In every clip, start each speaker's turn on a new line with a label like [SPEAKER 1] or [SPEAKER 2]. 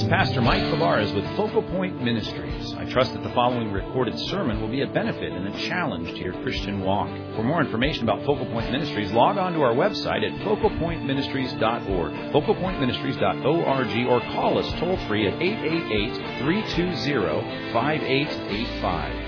[SPEAKER 1] Pastor Mike Favarez with Focal Point Ministries. I trust that the following recorded sermon will be a benefit and a challenge to your Christian walk. For more information about Focal Point Ministries, log on to our website at focalpointministries.org, focalpointministries.org, or call us toll-free at 888-320-5885.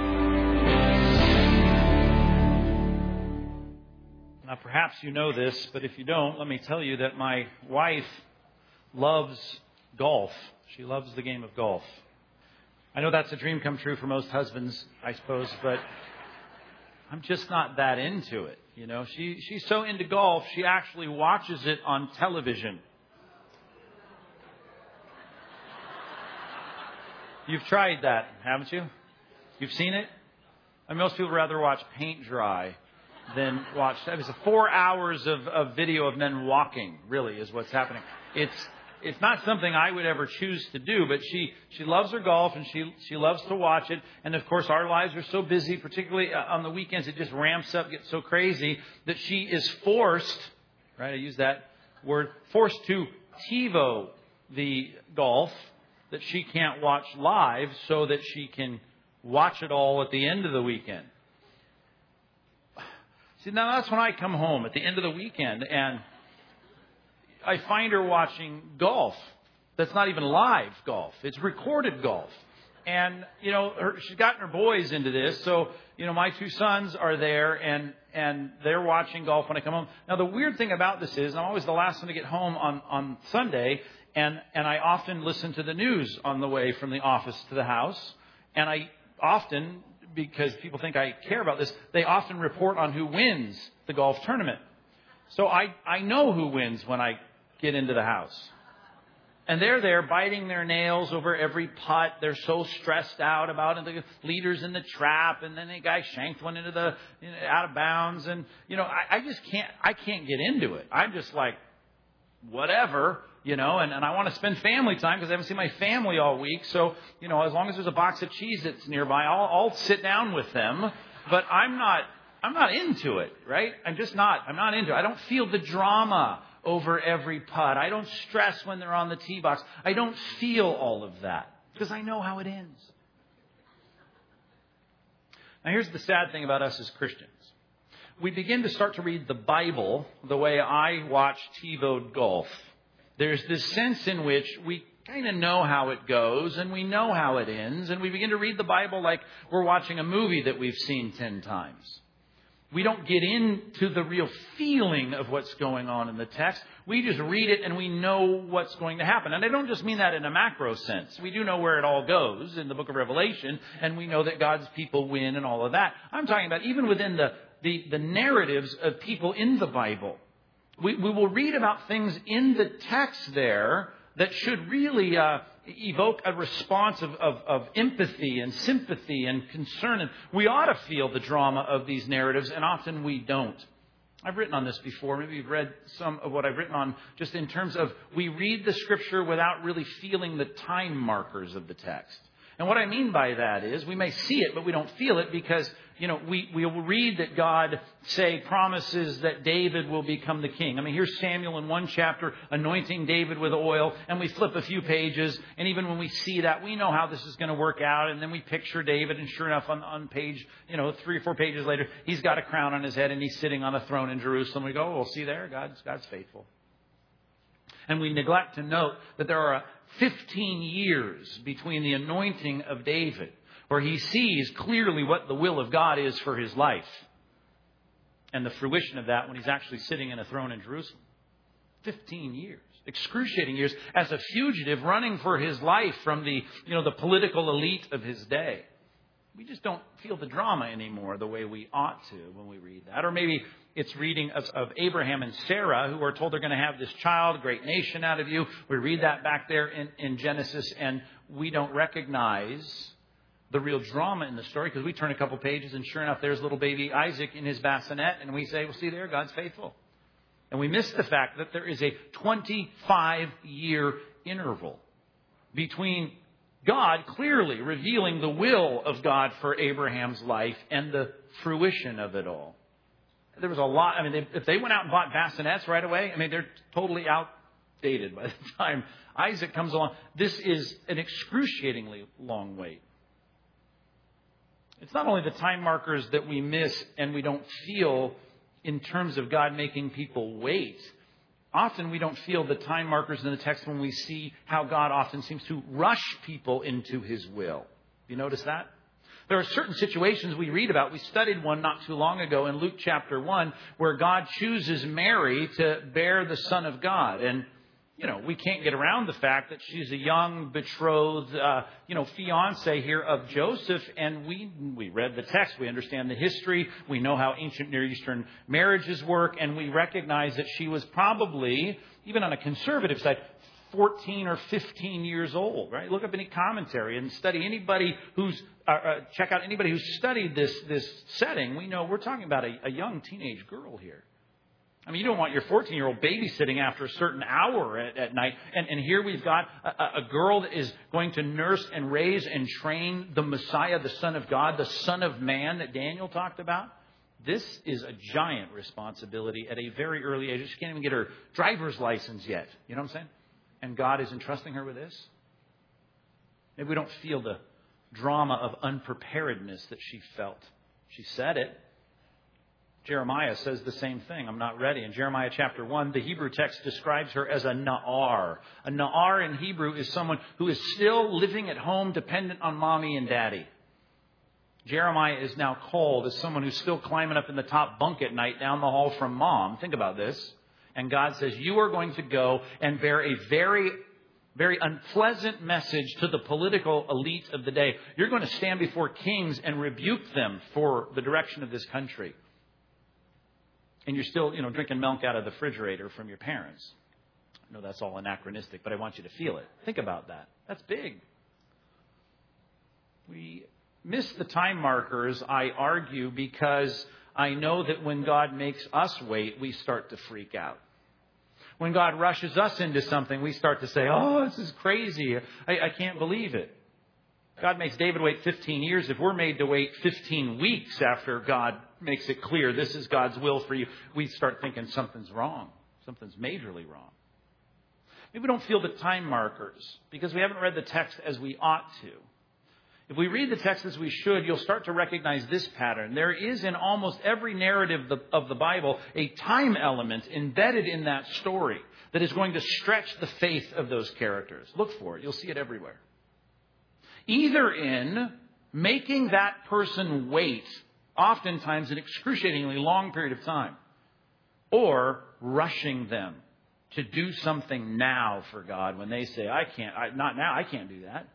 [SPEAKER 1] Now, perhaps you know this, but if you don't, let me tell you that my wife loves golf. She loves the game of golf. I know that's a dream come true for most husbands, I suppose, but I'm just not that into it. You know, she's so into golf, she actually watches it on television. You've tried that, haven't you? You've seen it? I mean, most people rather watch paint dry than watch. It was 4 hours of video of men walking, really, is what's happening. It's not something I would ever choose to do, but she loves her golf and she loves to watch it. And of course, our lives are so busy, particularly on the weekends, it just ramps up, gets so crazy that she is forced, right? I use that word, forced to TiVo the golf that she can't watch live so that she can watch it all at the end of the weekend. See, now that's when I come home at the end of the weekend and I find her watching golf. That's not even live golf. It's recorded golf. And, you know, she's gotten her boys into this. So, you know, my two sons are there and they're watching golf when I come home. Now, the weird thing about this is I'm always the last one to get home on Sunday. And I often listen to the news on the way from the office to the house. And I often, because people think I care about this, they often report on who wins the golf tournament. So I know who wins when I get into the house. And they're there biting their nails over every putt. They're so stressed out about it. The leaders in the trap, and then the guy shanked one into the out of bounds. And, you know, I just can't get into it. I'm just like, whatever, you know, and I want to spend family time because I haven't seen my family all week. So, you know, as long as there's a box of Cheez-Its nearby, I'll sit down with them. But I'm not into it, right? I'm not into it. I don't feel the drama over every putt. I don't stress when they're on the tee box. I don't feel all of that because I know how it ends. Now, here's the sad thing about us as Christians. We begin to start to read the Bible the way I watch TiVo'd golf. There's this sense in which we kind of know how it goes and we know how it ends, and we begin to read the Bible like we're watching a movie that we've seen 10 times. We don't get into the real feeling of what's going on in the text. We just read it and we know what's going to happen. And I don't just mean that in a macro sense. We do know where it all goes in the book of Revelation, and we know that God's people win and all of that. I'm talking about even within the narratives of people in the Bible. We will read about things in the text there that should really evoke a response of empathy and sympathy and concern. And we ought to feel the drama of these narratives, and often we don't. I've written on this before. Maybe you've read some of what I've written on just in terms of we read the Scripture without really feeling the time markers of the text. And what I mean by that is we may see it, but we don't feel it because, you know, we will read that God, say, promises that David will become the king. I mean, here's Samuel in one chapter anointing David with oil, and we flip a few pages, and even when we see that, we know how this is going to work out, and then we picture David, and sure enough, on page, 3 or 4 pages later, he's got a crown on his head, and he's sitting on a throne in Jerusalem. We go, oh, well, see there, God's faithful. And we neglect to note that there are 15 years between the anointing of David, where he sees clearly what the will of God is for his life, and the fruition of that when he's actually sitting in a throne in Jerusalem. 15 years. Excruciating years as a fugitive running for his life from the political elite of his day. We just don't feel the drama anymore the way we ought to when we read that. Or maybe it's reading of Abraham and Sarah, who are told they're going to have this child, great nation out of you. We read that back there in Genesis, and we don't recognize the real drama in the story because we turn a couple pages, and sure enough, there's little baby Isaac in his bassinet, and we say, well, see there, God's faithful. And we miss the fact that there is a 25-year interval between God clearly revealing the will of God for Abraham's life and the fruition of it all. There was a lot. I mean, if they went out and bought bassinets right away, I mean, they're totally out dated by the time Isaac comes along. This is an excruciatingly long wait. It's not only the time markers that we miss and we don't feel in terms of God making people wait. Often we don't feel the time markers in the text when we see how God often seems to rush people into His will. You notice that? There are certain situations we read about. We studied one not too long ago in Luke chapter 1 where God chooses Mary to bear the Son of God. And, we can't get around the fact that she's a young, betrothed, fiancé here of Joseph. And we read the text. We understand the history. We know how ancient Near Eastern marriages work. And we recognize that she was probably, even on a conservative side, 14 or 15 years old, right? Look up any commentary and study anybody check out anybody who's studied this setting. We know we're talking about a young teenage girl here. I mean, you don't want your 14-year-old babysitting after a certain hour at night. And here we've got a girl that is going to nurse and raise and train the Messiah, the Son of God, the Son of Man that Daniel talked about. This is a giant responsibility at a very early age. She can't even get her driver's license yet. You know what I'm saying? And God is entrusting her with this. Maybe we don't feel the drama of unpreparedness that she felt. She said it. Jeremiah says the same thing. I'm not ready. In Jeremiah chapter 1, the Hebrew text describes her as a na'ar. A na'ar in Hebrew is someone who is still living at home dependent on mommy and daddy. Jeremiah is now called as someone who's still climbing up in the top bunk at night down the hall from mom. Think about this. And God says, you are going to go and bear a very, very unpleasant message to the political elite of the day. You're going to stand before kings and rebuke them for the direction of this country. And you're still, drinking milk out of the refrigerator from your parents. I know that's all anachronistic, but I want you to feel it. Think about that. That's big. We miss the time markers, I argue, because I know that when God makes us wait, we start to freak out. When God rushes us into something, we start to say, oh, this is crazy. I can't believe it. God makes David wait 15 years. If we're made to wait 15 weeks after God makes it clear this is God's will for you, we start thinking something's wrong. Something's majorly wrong. Maybe we don't feel the time markers because we haven't read the text as we ought to. If we read the text as we should, you'll start to recognize this pattern. There is in almost every narrative of the Bible a time element embedded in that story that is going to stretch the faith of those characters. Look for it. You'll see it everywhere. Either in making that person wait, oftentimes an excruciatingly long period of time, or rushing them to do something now for God when they say, not now, I can't do that.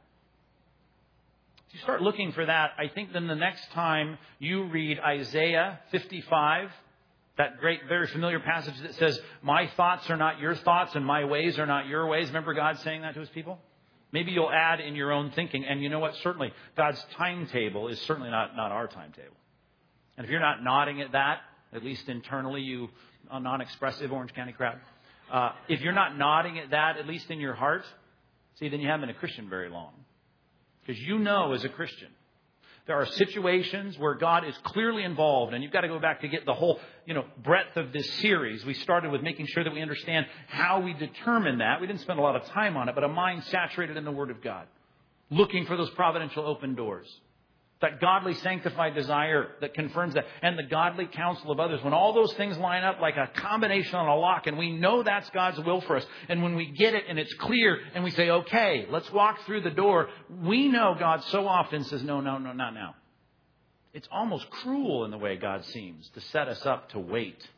[SPEAKER 1] If you start looking for that, I think then the next time you read Isaiah 55, that great, very familiar passage that says, my thoughts are not your thoughts and my ways are not your ways. Remember God saying that to His people? Maybe you'll add in your own thinking. And you know what? Certainly, God's timetable is certainly not our timetable. And if you're not nodding at that, at least internally, you non-expressive Orange County crowd, if you're not nodding at that, at least in your heart, see, then you haven't been a Christian very long. Because you know as a Christian, there are situations where God is clearly involved, and you've got to go back to get the whole, breadth of this series. We started with making sure that we understand how we determine that. We didn't spend a lot of time on it, but a mind saturated in the Word of God, looking for those providential open doors. That godly sanctified desire that confirms that. And the godly counsel of others. When all those things line up like a combination on a lock. And we know that's God's will for us. And when we get it and it's clear and we say, okay, let's walk through the door. We know God so often says, no, not now. It's almost cruel in the way God seems to set us up to wait.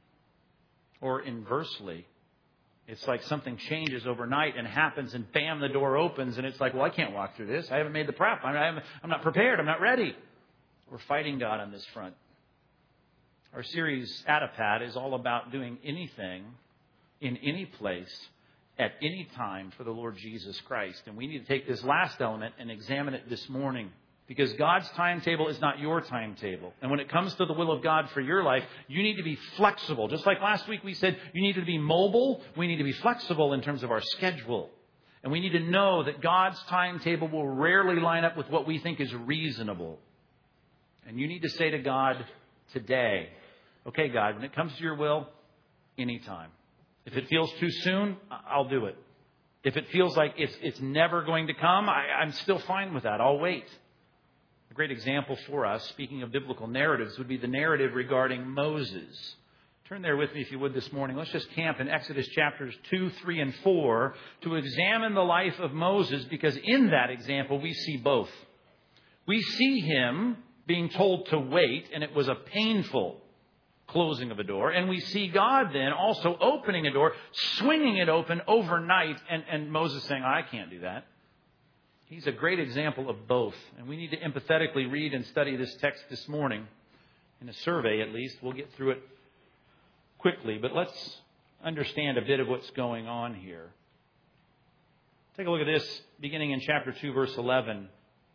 [SPEAKER 1] Or inversely, it's like something changes overnight and happens and bam, the door opens and it's like, well, I can't walk through this. I haven't made the prep. I'm not prepared. I'm not ready. We're fighting God on this front. Our series, Atapat, is all about doing anything in any place at any time for the Lord Jesus Christ. And we need to take this last element and examine it this morning. Because God's timetable is not your timetable. And when it comes to the will of God for your life, you need to be flexible. Just like last week we said, you need to be mobile. We need to be flexible in terms of our schedule. And we need to know that God's timetable will rarely line up with what we think is reasonable. And you need to say to God today, okay, God, when it comes to your will, anytime. If it feels too soon, I'll do it. If it feels like it's never going to come, I'm still fine with that. I'll wait. A great example for us, speaking of biblical narratives, would be the narrative regarding Moses. Turn there with me, if you would, this morning. Let's just camp in Exodus chapters 2, 3, and 4 to examine the life of Moses, because in that example we see both. We see him being told to wait, and it was a painful closing of a door. And we see God then also opening a door, swinging it open overnight, and Moses saying, I can't do that. He's a great example of both. And we need to empathetically read and study this text this morning. In a survey, at least. We'll get through it quickly, but let's understand a bit of what's going on here. Take a look at this, beginning in chapter 2, verse 11.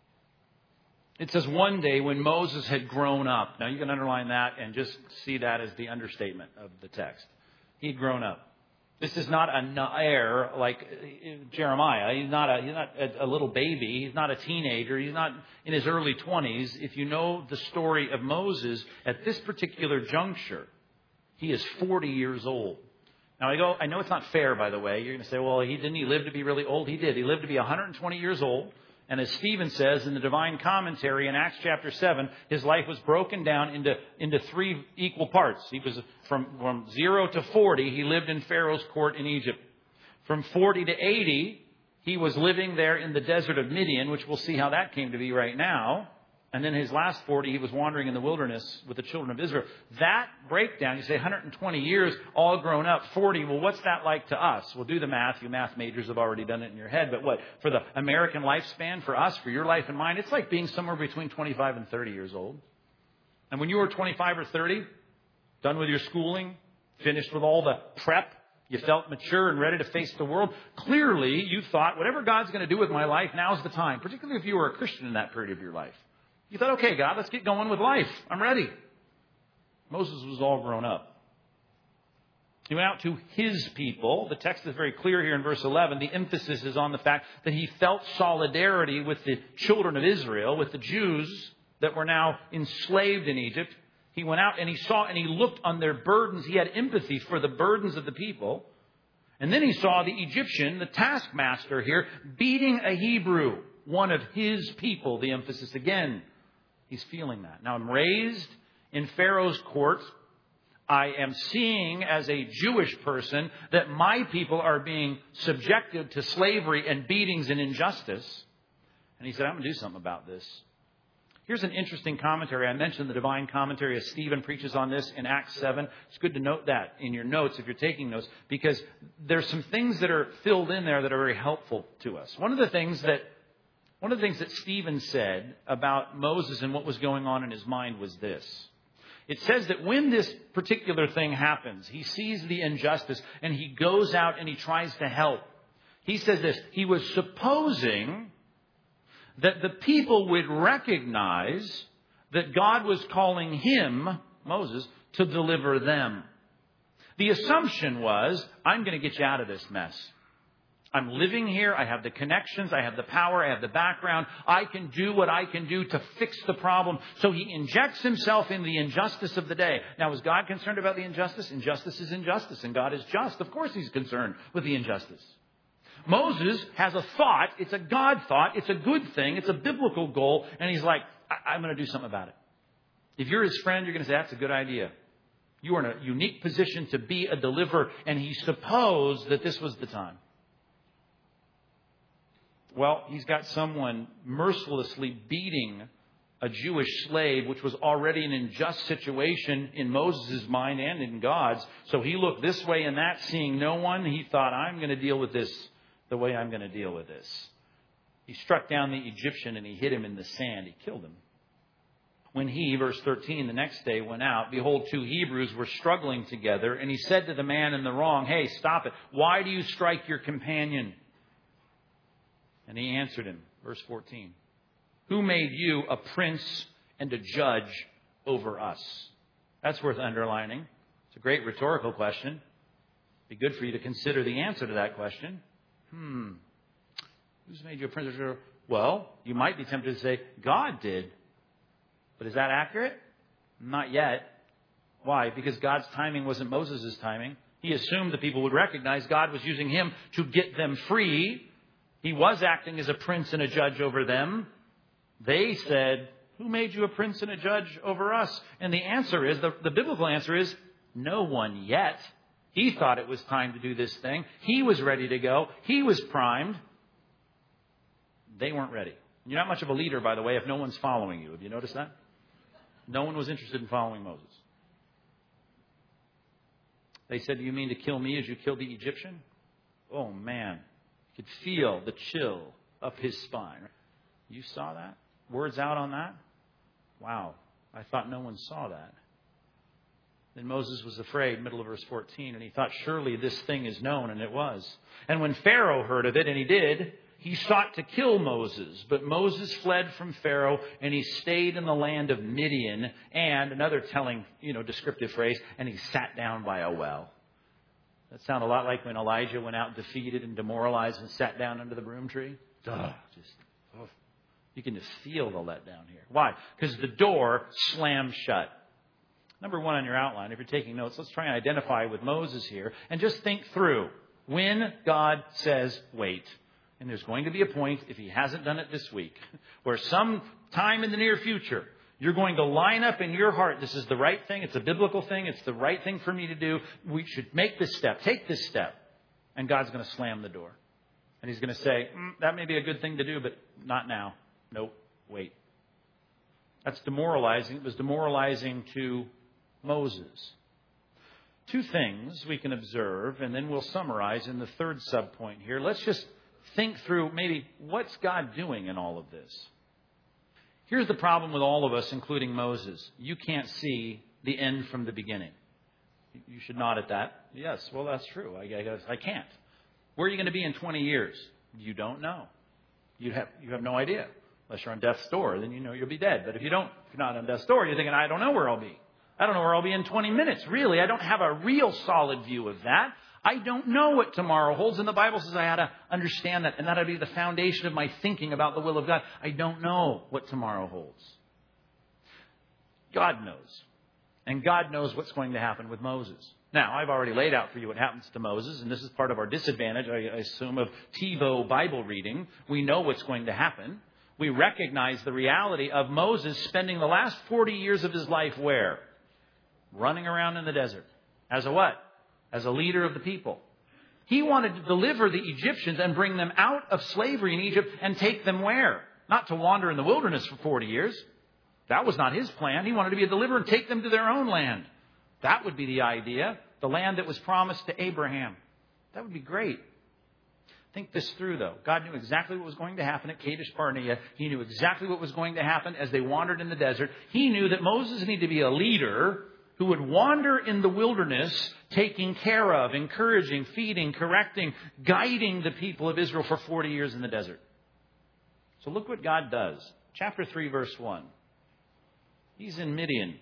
[SPEAKER 1] It says, one day when Moses had grown up. Now you can underline that and just see that as the understatement of the text. He'd grown up. This is not a Nair like Jeremiah. He's not a little baby. He's not a teenager. He's not in his early 20s. If you know the story of Moses at this particular juncture, he is 40 years old. Now I know it's not fair, by the way. You're going to say, well, didn't he live to be really old? He did. He lived to be 120 years old. And as Stephen says in the Divine Commentary in Acts chapter 7, his life was broken down into three equal parts. He was from 0 to 40, he lived in Pharaoh's court in Egypt. From 40 to 80, he was living there in the desert of Midian, which we'll see how that came to be right now. And then his last 40, he was wandering in the wilderness with the children of Israel. That breakdown, you say 120 years, all grown up, 40. Well, what's that like to us? Well, do the math. You math majors have already done it in your head. But what? For the American lifespan, for us, for your life and mine, it's like being somewhere between 25 and 30 years old. And when you were 25 or 30, done with your schooling, finished with all the prep, you felt mature and ready to face the world, clearly you thought, whatever God's going to do with my life, now's the time, particularly if you were a Christian in that period of your life. You thought, okay, God, let's get going with life. I'm ready. Moses was all grown up. He went out to his people. The text is very clear here in verse 11. The emphasis is on the fact that he felt solidarity with the children of Israel, with the Jews that were now enslaved in Egypt. He went out and he saw and he looked on their burdens. He had empathy for the burdens of the people. And then he saw the Egyptian, the taskmaster here, beating a Hebrew, one of his people. The emphasis again. He's feeling that. Now, I'm raised in Pharaoh's court. I am seeing as a Jewish person that my people are being subjected to slavery and beatings and injustice. And he said, I'm going to do something about this. Here's an interesting commentary. I mentioned the Divine Commentary as Stephen preaches on this in Acts 7. It's good to note that in your notes if you're taking notes, because there's some things that are filled in there that are very helpful to us. One of the things that Stephen said about Moses and what was going on in his mind was this. It says that when this particular thing happens, he sees the injustice and he goes out and he tries to help. He says this, he was supposing that the people would recognize that God was calling him, Moses, to deliver them. The assumption was, I'm going to get you out of this mess. I'm living here. I have the connections. I have the power. I have the background. I can do what I can do to fix the problem. So he injects himself in the injustice of the day. Now, is God concerned about the injustice? Injustice is injustice, and God is just. Of course he's concerned with the injustice. Moses has a thought. It's a God thought. It's a good thing. It's a biblical goal. And he's like, I'm going to do something about it. If you're his friend, you're going to say, that's a good idea. You are in a unique position to be a deliverer. And he supposed that this was the time. Well, he's got someone mercilessly beating a Jewish slave, which was already an unjust situation in Moses' mind and in God's. So he looked this way and that, seeing no one. He thought, I'm going to deal with this the way I'm going to deal with this. He struck down the Egyptian and he hit him in the sand. He killed him. When he, verse 13, the next day went out, behold, two Hebrews were struggling together. And he said to the man in the wrong, hey, stop it. Why do you strike your companion? And he answered him, verse 14, who made you a prince and a judge over us? That's worth underlining. It's a great rhetorical question. It'd be good for you to consider the answer to that question. Who's made you a prince or judge? Well, you might be tempted to say, God did. But is that accurate? Not yet. Why? Because God's timing wasn't Moses' timing. He assumed the people would recognize God was using him to get them free. He was acting as a prince and a judge over them. They said, "Who made you a prince and a judge over us?" And the answer is, the biblical answer is, no one yet. He thought it was time to do this thing. He was ready to go. He was primed. They weren't ready. You're not much of a leader, by the way, if no one's following you. Have you noticed that? No one was interested in following Moses. They said, "Do you mean to kill me as you killed the Egyptian?" Oh, man. You could feel the chill up his spine. You saw that? Words out on that? Wow. I thought no one saw that. Then Moses was afraid, middle of verse 14, and he thought, surely this thing is known, and it was. And when Pharaoh heard of it, and he did, he sought to kill Moses. But Moses fled from Pharaoh, and he stayed in the land of Midian, and another telling, descriptive phrase, and he sat down by a well. That sounded a lot like when Elijah went out defeated and demoralized and sat down under the broom tree. You can just feel the letdown here. Why? Because the door slammed shut. Number one on your outline, if you're taking notes, let's try and identify with Moses here and just think through when God says wait. And there's going to be a point, if he hasn't done it this week, where some time in the near future, you're going to line up in your heart, this is the right thing, it's a biblical thing, it's the right thing for me to do. We should make this step, take this step. And God's going to slam the door. And he's going to say, that may be a good thing to do, but not now. Nope, wait. That's demoralizing. It was demoralizing to Moses. Two things we can observe, and then we'll summarize in the third subpoint here. Let's just think through maybe what's God doing in all of this. Here's the problem with all of us, including Moses. You can't see the end from the beginning. You should nod at that. Yes, well, that's true. I can't. Where are you going to be in 20 years? You don't know. You have no idea. Unless you're on death's door, then you know you'll be dead. But if you're not on death's door, you're thinking, I don't know where I'll be. I don't know where I'll be in 20 minutes. Really, I don't have a real solid view of that. I don't know what tomorrow holds. And the Bible says I ought to understand that. And that ought to be the foundation of my thinking about the will of God. I don't know what tomorrow holds. God knows. And God knows what's going to happen with Moses. Now, I've already laid out for you what happens to Moses. And this is part of our disadvantage, I assume, of TiVo Bible reading. We know what's going to happen. We recognize the reality of Moses spending the last 40 years of his life where? Running around in the desert. As a what? As a leader of the people. He wanted to deliver the Egyptians and bring them out of slavery in Egypt and take them where? Not to wander in the wilderness for 40 years. That was not his plan. He wanted to be a deliverer and take them to their own land. That would be the idea. The land that was promised to Abraham. That would be great. Think this through, though. God knew exactly what was going to happen at Kadesh Barnea. He knew exactly what was going to happen as they wandered in the desert. He knew that Moses needed to be a leader who would wander in the wilderness, taking care of, encouraging, feeding, correcting, guiding the people of Israel for 40 years in the desert. So look what God does. Chapter 3, verse 1. He's in Midian.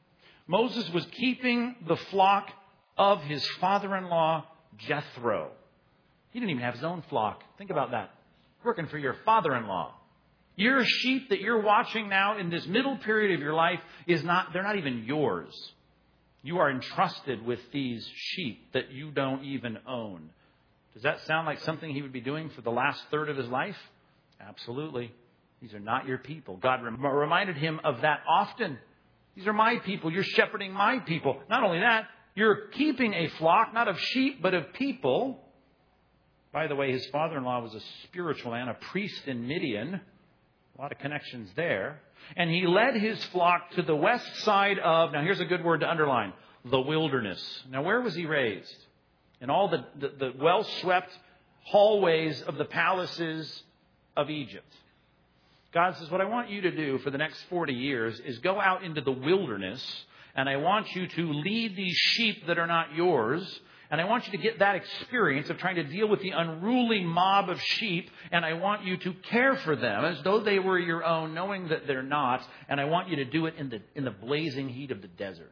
[SPEAKER 1] Moses was keeping the flock of his father-in-law, Jethro. He didn't even have his own flock. Think about that. Working for your father-in-law. Your sheep that you're watching now in this middle period of your life they're not even yours. You are entrusted with these sheep that you don't even own. Does that sound like something he would be doing for the last third of his life? Absolutely. These are not your people. God reminded him of that often. These are my people. You're shepherding my people. Not only that, you're keeping a flock, not of sheep, but of people. By the way, his father-in-law was a spiritual man, a priest in Midian. A lot of connections there. And he led his flock to the west side of, now here's a good word to underline, the wilderness. Now where was he raised? In all the well-swept hallways of the palaces of Egypt. God says, what I want you to do for the next 40 years is go out into the wilderness, and I want you to lead these sheep that are not yours. And I want you to get that experience of trying to deal with the unruly mob of sheep. And I want you to care for them as though they were your own, knowing that they're not. And I want you to do it in the blazing heat of the desert.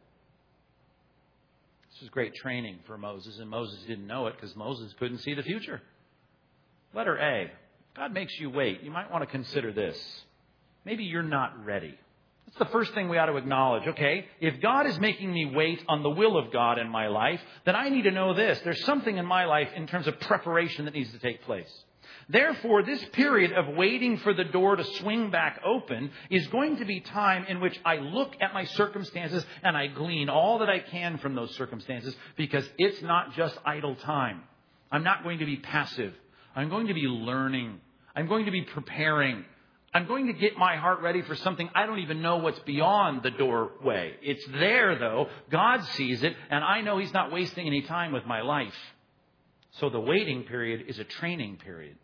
[SPEAKER 1] This was great training for Moses. And Moses didn't know it because Moses couldn't see the future. Letter A. God makes you wait. You might want to consider this. Maybe you're not ready. That's the first thing we ought to acknowledge. Okay, if God is making me wait on the will of God in my life, then I need to know this. There's something in my life in terms of preparation that needs to take place. Therefore, this period of waiting for the door to swing back open is going to be time in which I look at my circumstances and I glean all that I can from those circumstances, because it's not just idle time. I'm not going to be passive. I'm going to be learning. I'm going to be preparing. I'm going to get my heart ready for something I don't even know what's beyond the doorway. It's there, though. God sees it, and I know He's not wasting any time with my life. So the waiting period is a training period.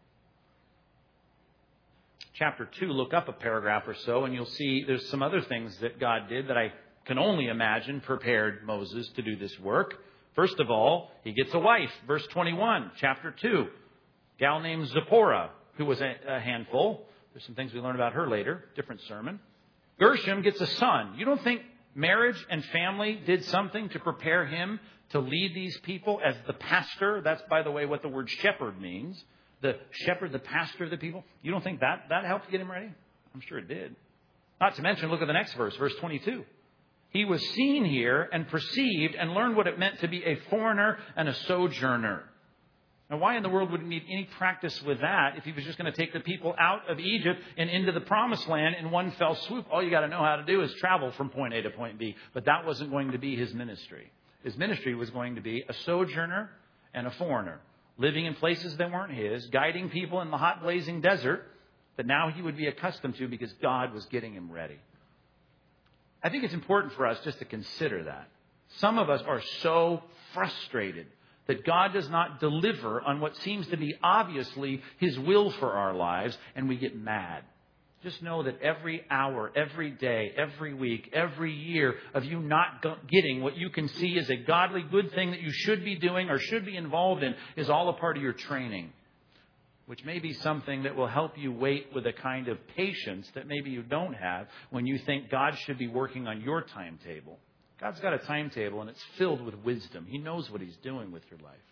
[SPEAKER 1] Chapter 2, look up a paragraph or so, and you'll see there's some other things that God did that I can only imagine prepared Moses to do this work. First of all, he gets a wife. Verse 21, chapter 2. A gal named Zipporah, who was a handful. There's some things we learn about her later. Different sermon. Gershom gets a son. You don't think marriage and family did something to prepare him to lead these people as the pastor? That's, by the way, what the word shepherd means. The shepherd, the pastor of the people. You don't think that helped get him ready? I'm sure it did. Not to mention, look at the next verse, verse 22. He was seen here and perceived and learned what it meant to be a foreigner and a sojourner. Now, why in the world would he need any practice with that if he was just going to take the people out of Egypt and into the promised land in one fell swoop? All you got to know how to do is travel from point A to point B. But that wasn't going to be his ministry. His ministry was going to be a sojourner and a foreigner, living in places that weren't his, guiding people in the hot, blazing desert that now he would be accustomed to because God was getting him ready. I think it's important for us just to consider that. Some of us are so frustrated that God does not deliver on what seems to be obviously His will for our lives, and we get mad. Just know that every hour, every day, every week, every year of you not getting what you can see is a godly good thing that you should be doing or should be involved in is all a part of your training, which may be something that will help you wait with a kind of patience that maybe you don't have when you think God should be working on your timetable. God's got a timetable, and it's filled with wisdom. He knows what He's doing with your life.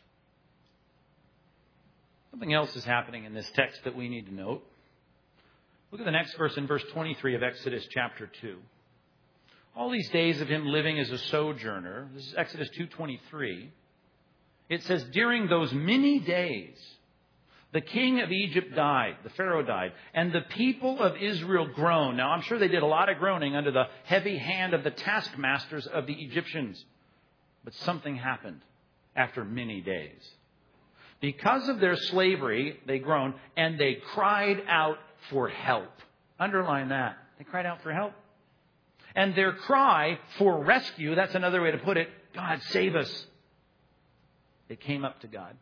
[SPEAKER 1] Something else is happening in this text that we need to note. Look at the next verse in verse 23 of Exodus chapter 2. All these days of him living as a sojourner, this is Exodus 2:23. It says, during those many days, the king of Egypt died, the Pharaoh died, and the people of Israel groaned. Now, I'm sure they did a lot of groaning under the heavy hand of the taskmasters of the Egyptians. But something happened after many days. Because of their slavery, they groaned, and they cried out for help. Underline that. They cried out for help. And their cry for rescue, that's another way to put it, God, save us. They came up to God.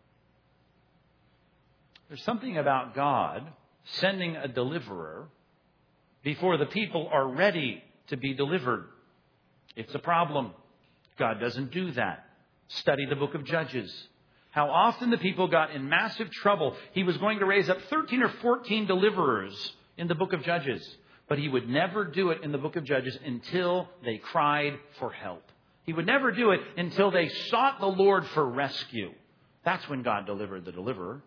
[SPEAKER 1] There's something about God sending a deliverer before the people are ready to be delivered. It's a problem. God doesn't do that. Study the book of Judges. How often the people got in massive trouble. He was going to raise up 13 or 14 deliverers in the book of Judges. But He would never do it in the book of Judges until they cried for help. He would never do it until they sought the Lord for rescue. That's when God delivered the deliverer.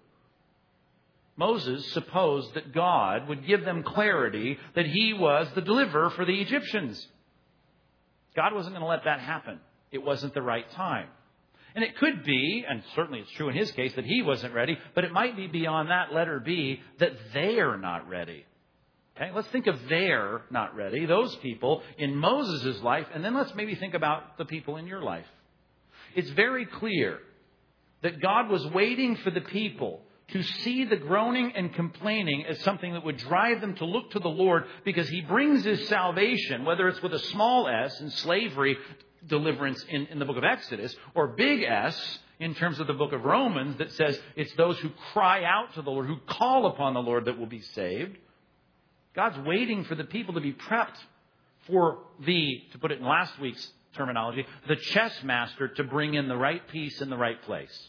[SPEAKER 1] Moses supposed that God would give them clarity that He was the deliverer for the Egyptians. God wasn't going to let that happen. It wasn't the right time. And it could be, and certainly it's true in his case, that he wasn't ready, but it might be beyond that, letter B, that they're not ready. Okay, let's think of they're not ready, those people in Moses' life, and then let's maybe think about the people in your life. It's very clear that God was waiting for the people to see the groaning and complaining as something that would drive them to look to the Lord, because He brings His salvation, whether it's with a small s in slavery deliverance in the book of Exodus, or big S in terms of the book of Romans that says it's those who cry out to the Lord, who call upon the Lord, that will be saved. God's waiting for the people to be prepped for to put it in last week's terminology, the chess master to bring in the right piece in the right place.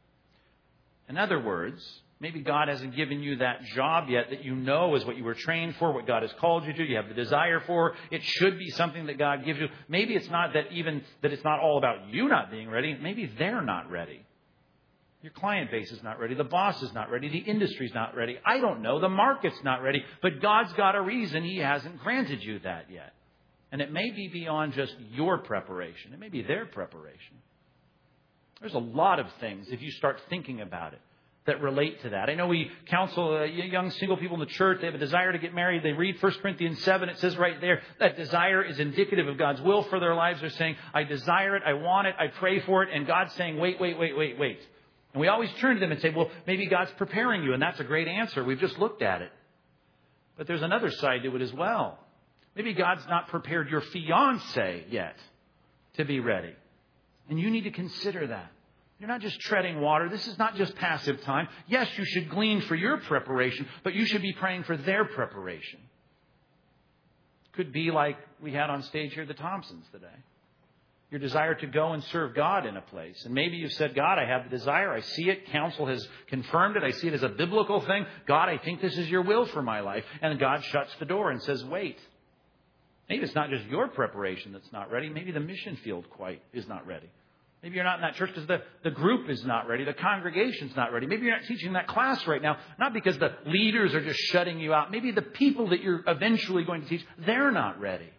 [SPEAKER 1] In other words, maybe God hasn't given you that job yet that you know is what you were trained for, what God has called you to, you have the desire for. It should be something that God gives you. Maybe it's not that it's not all about you not being ready. Maybe they're not ready. Your client base is not ready. The boss is not ready. The industry's not ready. I don't know. The market's not ready. But God's got a reason He hasn't granted you that yet. And it may be beyond just your preparation. It may be their preparation. There's a lot of things, if you start thinking about it, that relate to that. I know we counsel young single people in the church. They have a desire to get married. They read 1 Corinthians 7. It says right there that desire is indicative of God's will for their lives. They're saying, I desire it, I want it, I pray for it. And God's saying, wait. And we always turn to them and say, well, maybe God's preparing you. And that's a great answer. We've just looked at it. But there's another side to it as well. Maybe God's not prepared your fiancé yet to be ready. And you need to consider that. You're not just treading water. This is not just passive time. Yes, you should glean for your preparation, but you should be praying for their preparation. Could be like we had on stage here, the Thompsons today. Your desire to go and serve God in a place. And maybe you've said, God, I have the desire. I see it. Counsel has confirmed it. I see it as a biblical thing. God, I think this is your will for my life. And God shuts the door and says, wait. Maybe it's not just your preparation that's not ready. Maybe the mission field is not ready. Maybe you're not in that church because the group is not ready. The congregation's not ready. Maybe you're not teaching that class right now, not because the leaders are just shutting you out. Maybe the people that you're eventually going to teach, they're not ready.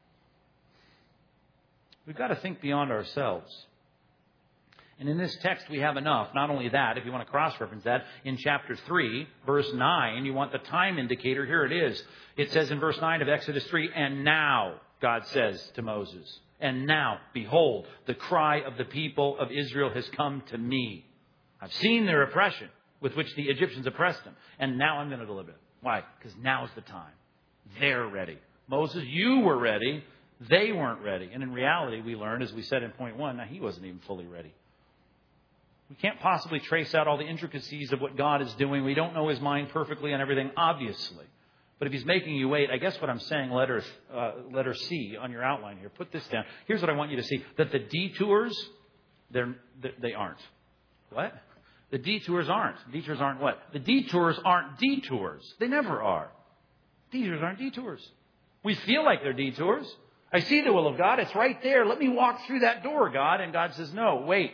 [SPEAKER 1] We've got to think beyond ourselves. And in this text, we have enough. Not only that, if you want to cross-reference that, in chapter 3, verse 9, you want the time indicator. Here it is. It says in verse 9 of Exodus 3, and now, God says to Moses, and now, behold, the cry of the people of Israel has come to me. I've seen their oppression with which the Egyptians oppressed them. And now I'm going to deliver them. Why? Because now's the time. They're ready. Moses, you were ready. They weren't ready. And in reality, we learned, as we said in point 1, now he wasn't even fully ready. We can't possibly trace out all the intricacies of what God is doing. We don't know his mind perfectly on everything, obviously. But if he's making you wait, I guess what I'm saying, letter C on your outline here. Put this down. Here's what I want you to see. That the detours, they aren't. What? The detours aren't. Detours aren't what? The detours aren't detours. They never are. Detours aren't detours. We feel like they're detours. I see the will of God. It's right there. Let me walk through that door, God. And God says, no, wait.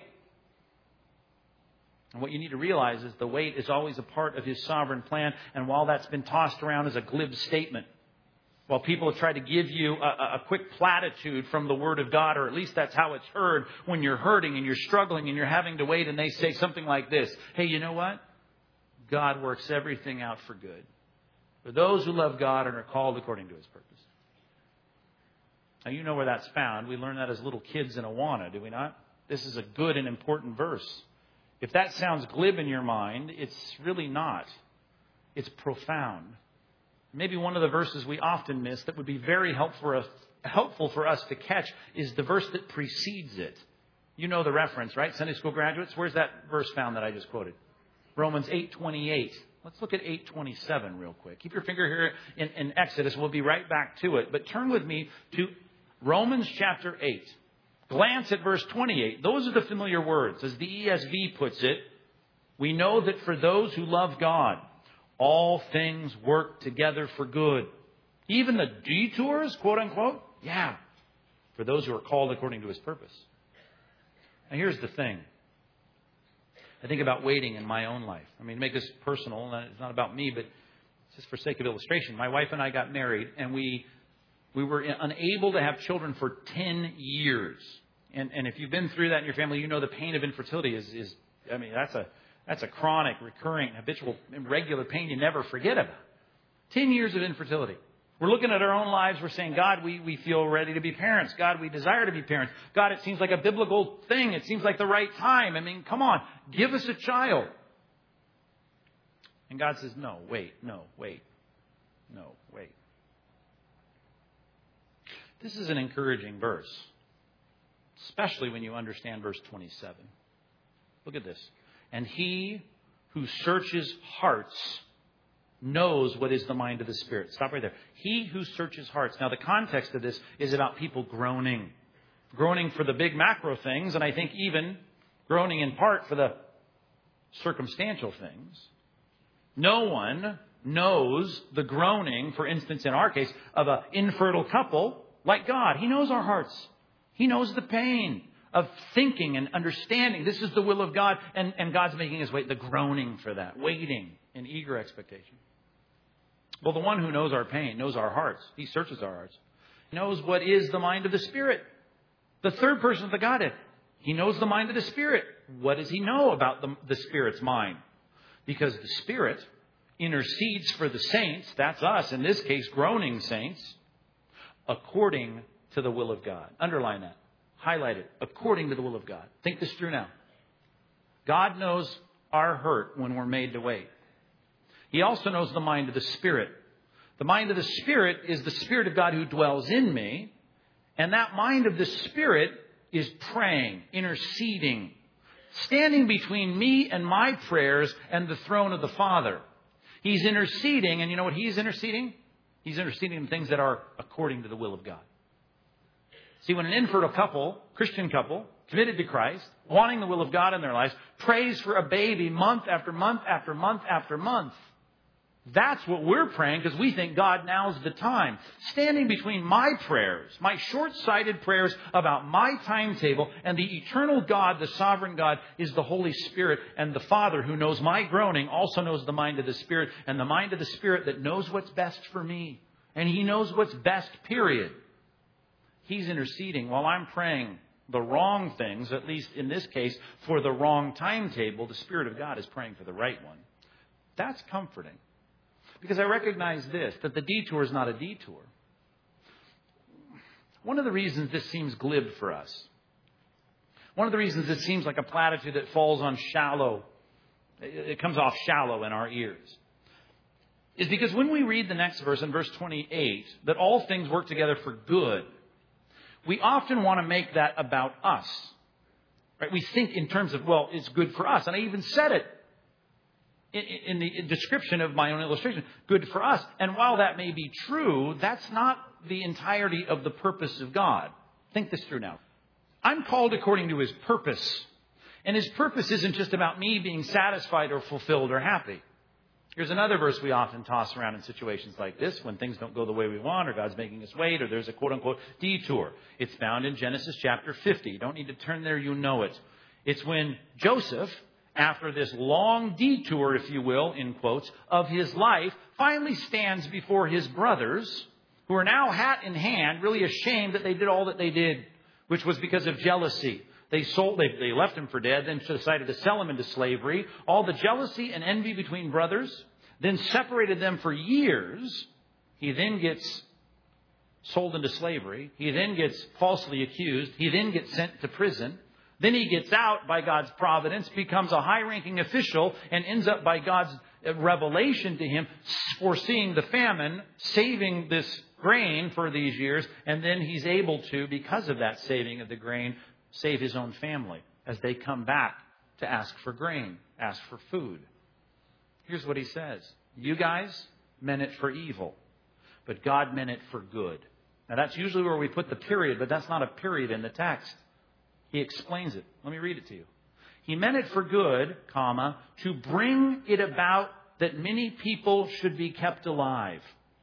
[SPEAKER 1] And what you need to realize is the wait is always a part of his sovereign plan. And while that's been tossed around as a glib statement, while people have tried to give you a quick platitude from the Word of God, or at least that's how it's heard when you're hurting and you're struggling and you're having to wait, and they say something like this, hey, you know what? God works everything out for good for those who love God and are called according to his purpose. Now, you know where that's found. We learned that as little kids in Awana, do we not? This is a good and important verse. If that sounds glib in your mind, it's really not. It's profound. Maybe one of the verses we often miss that would be very helpful for us to catch is the verse that precedes it. You know the reference, right? Sunday school graduates, where's that verse found that I just quoted? Romans 8:28. Let's look at 8:27 real quick. Keep your finger here in Exodus. We'll be right back to it. But turn with me to Romans chapter 8. Glance at verse 28. Those are the familiar words. As the ESV puts it, we know that for those who love God, all things work together for good. Even the detours, quote unquote, yeah, for those who are called according to his purpose. Now here's the thing. I think about waiting in my own life. I mean, to make this personal, and it's not about me, but just for sake of illustration. My wife and I got married, and we were unable to have children for 10 years. And if you've been through that in your family, you know the pain of infertility is that's a chronic, recurring, habitual, regular pain you never forget about. 10 years of infertility. We're looking at our own lives. We're saying, God, we feel ready to be parents. God, we desire to be parents. God, it seems like a biblical thing. It seems like the right time. I mean, come on, give us a child. And God says, no, wait. This is an encouraging verse, especially when you understand verse 27. Look at this. And he who searches hearts knows what is the mind of the Spirit. Stop right there. He who searches hearts. Now, the context of this is about people groaning. Groaning for the big macro things, and I think even groaning in part for the circumstantial things. No one knows the groaning, for instance, in our case, of an infertile couple like God. He knows our hearts. He knows the pain of thinking and understanding. This is the will of God, and God's making us wait, the groaning for that, waiting in eager expectation. Well, the one who knows our pain knows our hearts. He searches our hearts. He knows what is the mind of the Spirit. The third person of the Godhead, He knows the mind of the Spirit. What does He know about the Spirit's mind? Because the Spirit intercedes for the saints, that's us, in this case, groaning saints, according to the will of God. Underline that. Highlight it. According to the will of God. Think this through now. God knows our hurt when we're made to wait. He also knows the mind of the Spirit. The mind of the Spirit is the Spirit of God who dwells in me. And that mind of the Spirit is praying, interceding, standing between me and my prayers and the throne of the Father. He's interceding, and you know what He's interceding? He's interceding in things that are according to the will of God. See, when an infertile couple, Christian couple, committed to Christ, wanting the will of God in their lives, prays for a baby month after month after month after month, that's what we're praying because we think God now's the time. Standing between my prayers, my short-sighted prayers about my timetable, and the eternal God, the sovereign God, is the Holy Spirit. And the Father who knows my groaning also knows the mind of the Spirit. And the mind of the Spirit that knows what's best for me. And He knows what's best, period. He's interceding while I'm praying the wrong things, at least in this case, for the wrong timetable. The Spirit of God is praying for the right one. That's comforting. Because I recognize this, that the detour is not a detour. One of the reasons this seems glib for us, one of the reasons it seems like a platitude that falls on shallow, it comes off shallow in our ears, is because when we read the next verse, in verse 28, that all things work together for good, we often want to make that about us. Right? We think in terms of, well, it's good for us. And I even said it in the description of my own illustration, good for us. And while that may be true, that's not the entirety of the purpose of God. Think this through now. I'm called according to His purpose. And His purpose isn't just about me being satisfied or fulfilled or happy. Here's another verse we often toss around in situations like this, when things don't go the way we want, or God's making us wait, or there's a quote-unquote detour. It's found in Genesis chapter 50. You don't need to turn there, you know it. It's when Joseph, after this long detour, if you will, in quotes, of his life, finally stands before his brothers, who are now hat in hand, really ashamed that they did all that they did, which was because of jealousy. They left him for dead, then decided to sell him into slavery. All the jealousy and envy between brothers, then separated them for years. He then gets sold into slavery. He then gets falsely accused. He then gets sent to prison. Then he gets out by God's providence, becomes a high-ranking official, and ends up by God's revelation to him, foreseeing the famine, saving this grain for these years. And then he's able to, because of that saving of the grain, save his own family as they come back to ask for grain, ask for food. Here's what he says. You guys meant it for evil, but God meant it for good. Now that's usually where we put the period, but that's not a period in the text. He explains it. Let me read it to you. He meant it for good, comma, to bring it about that many people should be kept alive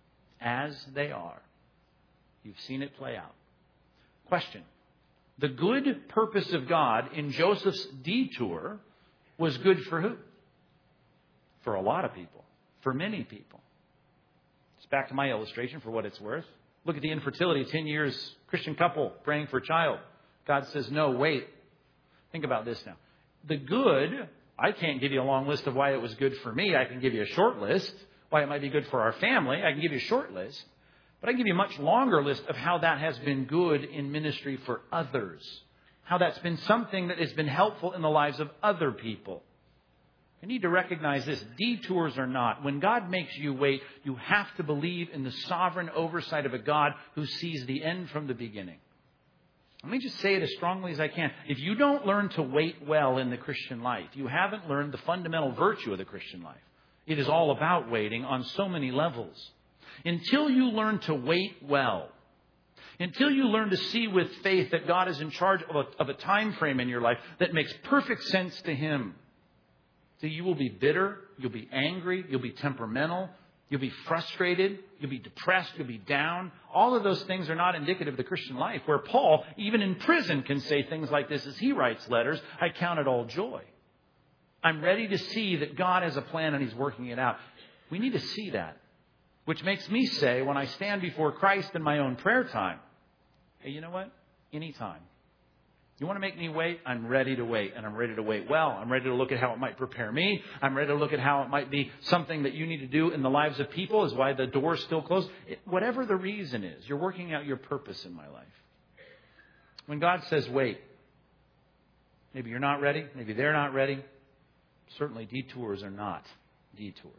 [SPEAKER 1] as they are. You've seen it play out. Question. The good purpose of God in Joseph's detour was good for who? For a lot of people. For many people. It's back to my illustration for what it's worth. Look at the infertility, 10 years, Christian couple praying for a child. God says, no, wait. Think about this now. The good, I can't give you a long list of why it was good for me. I can give you a short list. Why it might be good for our family. I can give you a short list. But I can give you a much longer list of how that has been good in ministry for others. How that's been something that has been helpful in the lives of other people. You need to recognize this. Detours or not, when God makes you wait, you have to believe in the sovereign oversight of a God who sees the end from the beginning. Let me just say it as strongly as I can. If you don't learn to wait well in the Christian life, you haven't learned the fundamental virtue of the Christian life. It is all about waiting on so many levels. Until you learn to wait well, until you learn to see with faith that God is in charge of a time frame in your life that makes perfect sense to Him, so you will be bitter, you'll be angry, you'll be temperamental, you'll be frustrated, you'll be depressed, you'll be down. All of those things are not indicative of the Christian life, where Paul, even in prison, can say things like this as he writes letters. I count it all joy. I'm ready to see that God has a plan and He's working it out. We need to see that. Which makes me say, when I stand before Christ in my own prayer time, hey, you know what? Anytime. You want to make me wait? I'm ready to wait, and I'm ready to wait well. I'm ready to look at how it might prepare me. I'm ready to look at how it might be something that you need to do in the lives of people, is why the door's still closed. Whatever the reason is, you're working out your purpose in my life. When God says wait, maybe you're not ready, maybe they're not ready. Certainly detours are not detours.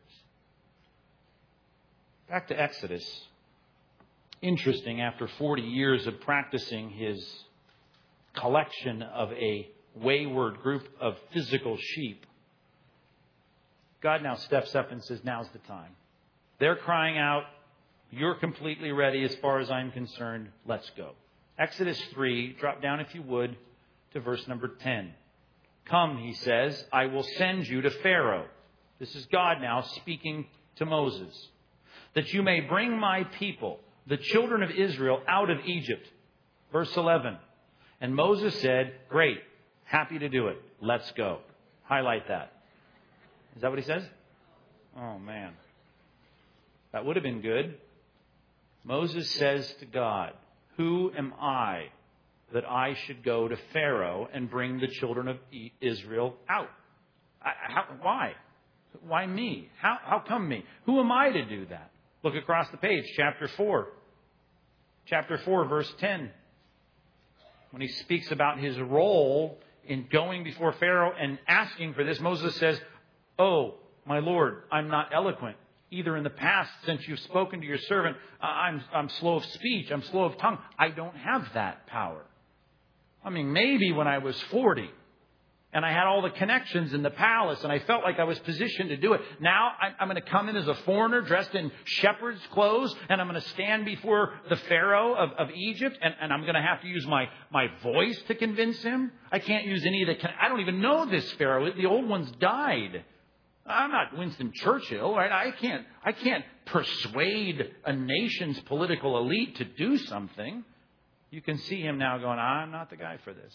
[SPEAKER 1] Back to Exodus. Interesting, after 40 years of practicing his collection of a wayward group of physical sheep, God now steps up and says, now's the time. They're crying out, you're completely ready as far as I'm concerned, let's go. Exodus 3, drop down if you would to verse number 10. Come, he says, I will send you to Pharaoh. This is God now speaking to Moses. That you may bring my people, the children of Israel, out of Egypt. Verse 11. And Moses said, great, happy to do it. Let's go. Highlight that. Is that what he says? Oh, man. That would have been good. Moses says to God, who am I that I should go to Pharaoh and bring the children of Israel out? Why? Why me? How come me? Who am I to do that? Look across the page, chapter 4. Chapter 4, verse 10. When he speaks about his role in going before Pharaoh and asking for this, Moses says, oh, my Lord, I'm not eloquent. Either in the past, since you've spoken to your servant, I'm slow of speech, I'm slow of tongue. I don't have that power. I mean, maybe when I was 40 and I had all the connections in the palace and I felt like I was positioned to do it. Now I'm going to come in as a foreigner dressed in shepherd's clothes, and I'm going to stand before the Pharaoh of Egypt, and I'm going to have to use my voice to convince him. I can't use any of I don't even know this Pharaoh. The old one's died. I'm not Winston Churchill, right? I can't persuade a nation's political elite to do something. You can see him now going, I'm not the guy for this.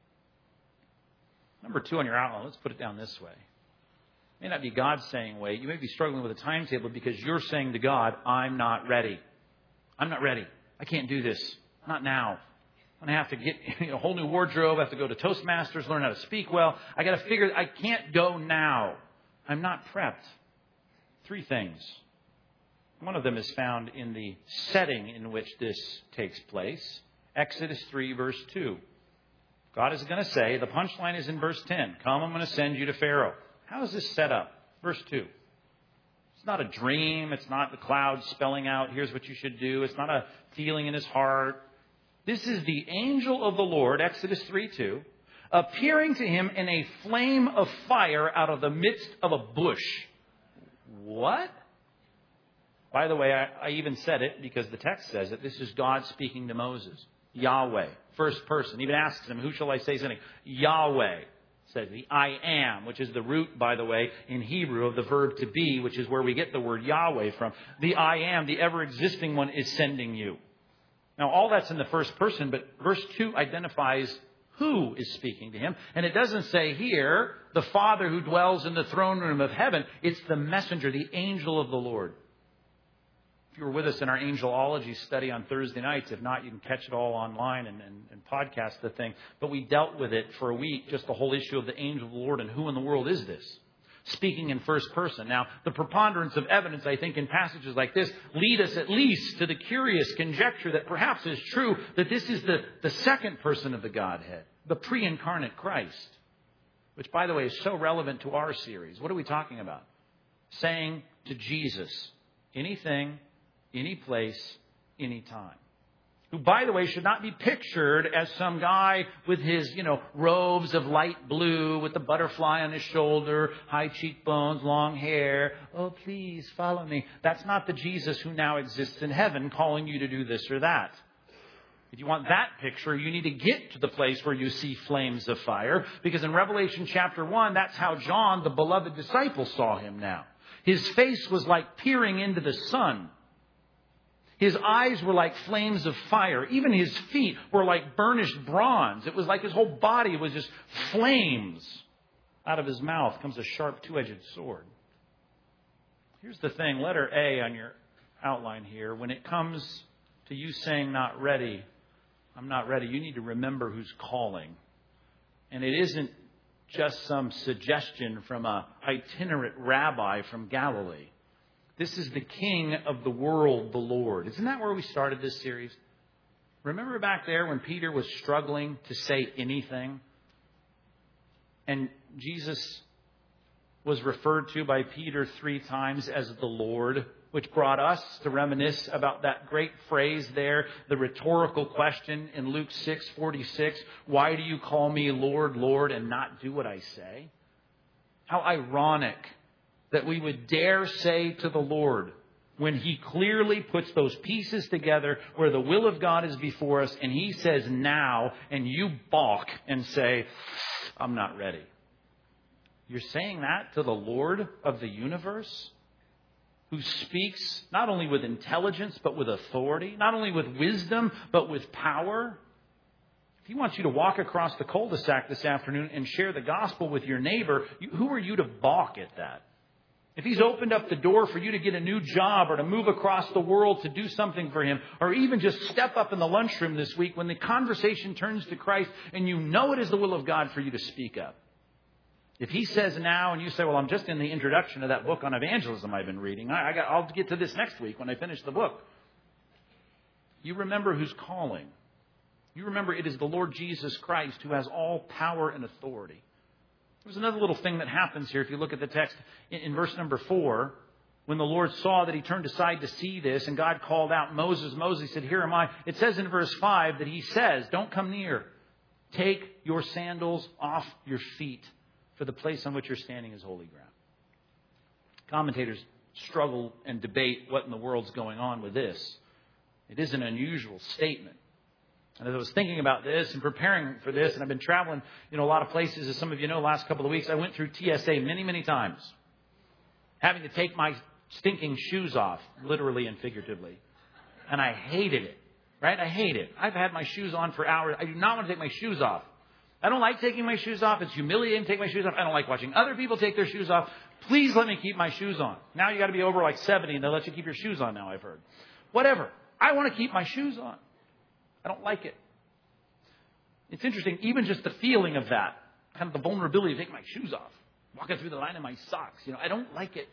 [SPEAKER 1] Number 2 on your outline, let's put it down this way. It may not be God saying wait. You may be struggling with a timetable because you're saying to God, I'm not ready. I'm not ready. I can't do this. Not now. I'm going to have to get a whole new wardrobe. I have to go to Toastmasters, learn how to speak well. I got to figure I can't go now. I'm not prepped. 3 things. One of them is found in the setting in which this takes place. Exodus 3, verse 2. God is going to say, the punchline is in verse 10. Come, I'm going to send you to Pharaoh. How is this set up? Verse 2. It's not a dream. It's not the clouds spelling out, here's what you should do. It's not a feeling in his heart. This is the angel of the Lord, Exodus 3:2, appearing to him in a flame of fire out of the midst of a bush. What? By the way, I even said it because the text says it. This is God speaking to Moses. Yahweh, first person. Even asks him, who shall I say something? Yahweh says the I am, which is the root, by the way, in Hebrew of the verb to be, which is where we get the word Yahweh from. The I am, the ever-existing one, is sending you. Now, all that's in the first person, but verse 2 identifies who is speaking to him. And it doesn't say here, the Father who dwells in the throne room of heaven. It's the messenger, the angel of the Lord. If you were with us in our angelology study on Thursday nights, if not, you can catch it all online and podcast the thing. But we dealt with it for a week, just the whole issue of the angel of the Lord and who in the world is this? Speaking in first person. Now, the preponderance of evidence, I think, in passages like this lead us at least to the curious conjecture that perhaps is true, that this is the second person of the Godhead, the pre-incarnate Christ, which, by the way, is so relevant to our series. What are we talking about? Saying to Jesus, anything, any place, any time. Who, by the way, should not be pictured as some guy with his, robes of light blue with the butterfly on his shoulder, high cheekbones, long hair. Oh, please follow me. That's not the Jesus who now exists in heaven calling you to do this or that. If you want that picture, you need to get to the place where you see flames of fire, because in Revelation chapter 1, that's how John, the beloved disciple, saw him now. His face was like peering into the sun. His eyes were like flames of fire. Even his feet were like burnished bronze. It was like his whole body was just flames. Out of his mouth comes a sharp two-edged sword. Here's the thing. Letter A on your outline here. When it comes to you saying not ready, I'm not ready, you need to remember who's calling. And it isn't just some suggestion from an itinerant rabbi from Galilee. This is the King of the world, the Lord. Isn't that where we started this series? Remember back there when Peter was struggling to say anything? And Jesus was referred to by Peter 3 times as the Lord, which brought us to reminisce about that great phrase there, the rhetorical question in Luke 6:46, why do you call me Lord, Lord, and not do what I say? How ironic that we would dare say to the Lord, when He clearly puts those pieces together where the will of God is before us, and He says now, and you balk and say, I'm not ready. You're saying that to the Lord of the universe, who speaks not only with intelligence, but with authority, not only with wisdom, but with power. If He wants you to walk across the cul-de-sac this afternoon and share the gospel with your neighbor, who are you to balk at that? If He's opened up the door for you to get a new job or to move across the world to do something for Him, or even just step up in the lunchroom this week when the conversation turns to Christ and you know it is the will of God for you to speak up. If He says now and you say, well, I'm just in the introduction of that book on evangelism I've been reading. I'll get to this next week when I finish the book. You remember who's calling. You remember it is the Lord Jesus Christ who has all power and authority. There's another little thing that happens here. If you look at the text in verse number 4, when the Lord saw that he turned aside to see this and God called out Moses, Moses said, here am I. It says in verse 5 that He says, don't come near. Take your sandals off your feet, for the place on which you're standing is holy ground. Commentators struggle and debate what in the world's going on with this. It is an unusual statement. And as I was thinking about this and preparing for this, and I've been traveling, a lot of places, as some of you know, the last couple of weeks, I went through TSA many, many times, having to take my stinking shoes off, literally and figuratively. And I hated it, right? I hate it. I've had my shoes on for hours. I do not want to take my shoes off. I don't like taking my shoes off. It's humiliating to take my shoes off. I don't like watching other people take their shoes off. Please let me keep my shoes on. Now you got to be over like 70 and they'll let you keep your shoes on now, I've heard. Whatever. I want to keep my shoes on. I don't like it. It's interesting, even just the feeling of that, kind of the vulnerability of taking my shoes off, walking through the line of my socks. I don't like it.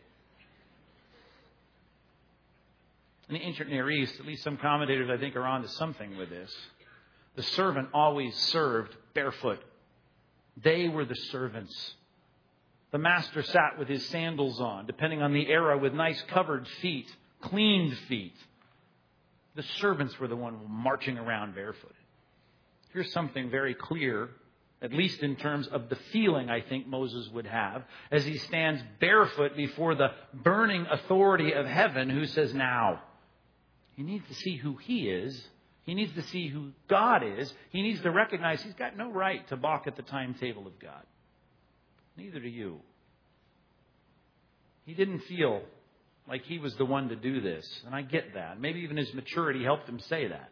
[SPEAKER 1] In the ancient Near East, at least some commentators I think are on to something with this. The servant always served barefoot. They were the servants. The master sat with his sandals on, depending on the era, with nice covered feet, cleaned feet. The servants were the one marching around barefooted. Here's something very clear, at least in terms of the feeling I think Moses would have as he stands barefoot before the burning authority of heaven who says, now. He needs to see who He is. He needs to see who God is. He needs to recognize he's got no right to balk at the timetable of God. Neither do you. He didn't feel like he was the one to do this. And I get that. Maybe even his maturity helped him say that.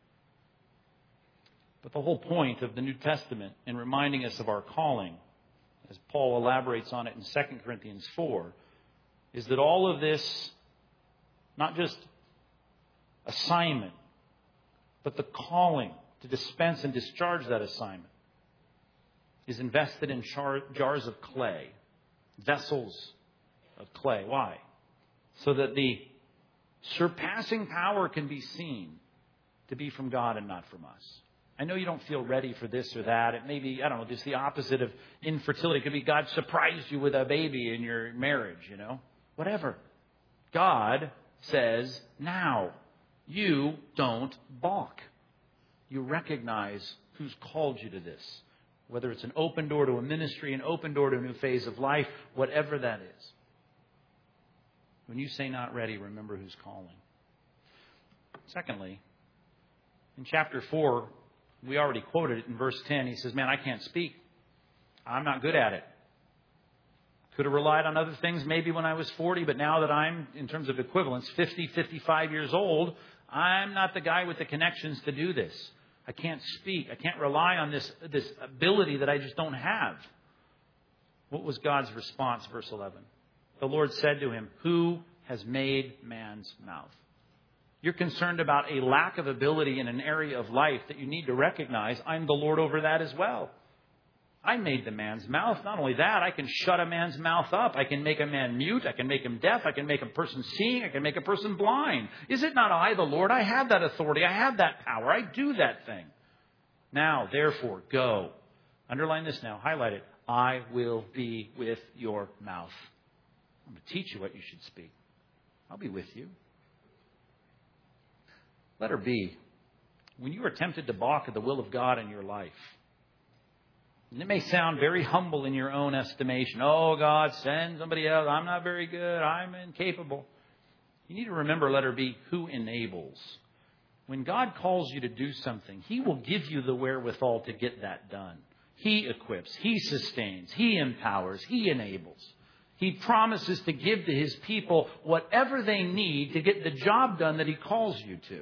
[SPEAKER 1] But the whole point of the New Testament in reminding us of our calling, as Paul elaborates on it in 2 Corinthians 4, is that all of this, not just assignment, but the calling to dispense and discharge that assignment, is invested in jars of clay, vessels of clay. Why? So that the surpassing power can be seen to be from God and not from us. I know you don't feel ready for this or that. It may be, just the opposite of infertility. It could be God surprised you with a baby in your marriage, Whatever. God says, now, you don't balk. You recognize who's called you to this. Whether it's an open door to a ministry, an open door to a new phase of life, whatever that is. When you say not ready, remember who's calling. Secondly, in chapter 4, we already quoted it in verse 10. He says, man, I can't speak. I'm not good at it. Could have relied on other things maybe when I was 40, but now that I'm, in terms of equivalence, 50, 55 years old, I'm not the guy with the connections to do this. I can't speak. I can't rely on this ability that I just don't have. What was God's response? Verse 11. The Lord said to him, who has made man's mouth. You're concerned about a lack of ability in an area of life that you need to recognize. I'm the Lord over that as well. I made the man's mouth. Not only that, I can shut a man's mouth up. I can make a man mute. I can make him deaf. I can make a person seeing. I can make a person blind. Is it not I, the Lord? I have that authority. I have that power. I do that thing. Now, therefore, go. Underline this now. Highlight it. I will be with your mouth. I'm going to teach you what you should speak. I'll be with you. Letter B. When you are tempted to balk at the will of God in your life, and it may sound very humble in your own estimation. Oh, God, send somebody else. I'm not very good. I'm incapable. You need to remember, letter B, who enables. When God calls you to do something, He will give you the wherewithal to get that done. He equips. He sustains. He empowers. He enables. He promises to give to His people whatever they need to get the job done that He calls you to.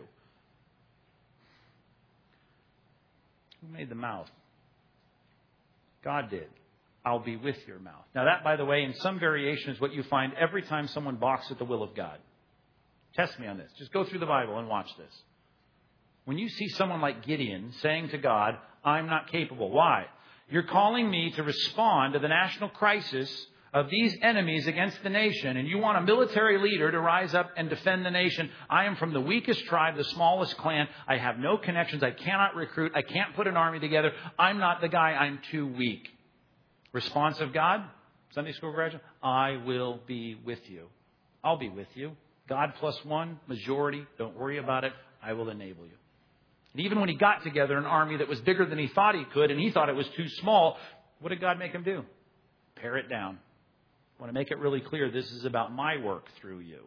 [SPEAKER 1] Who made the mouth? God did. I'll be with your mouth. Now that, by the way, in some variation is what you find every time someone balks at the will of God. Test me on this. Just go through the Bible and watch this. When you see someone like Gideon saying to God, I'm not capable. Why? You're calling me to respond to the national crisis of these enemies against the nation, and you want a military leader to rise up and defend the nation. I am from the weakest tribe, the smallest clan. I have no connections. I cannot recruit. I can't put an army together. I'm not the guy. I'm too weak. Response of God, Sunday school graduate, I will be with you. I'll be with you. God plus one, majority. Don't worry about it. I will enable you. And even when he got together an army that was bigger than he thought he could, and he thought it was too small, what did God make him do? Pare it down. I want to make it really clear, this is about my work through you.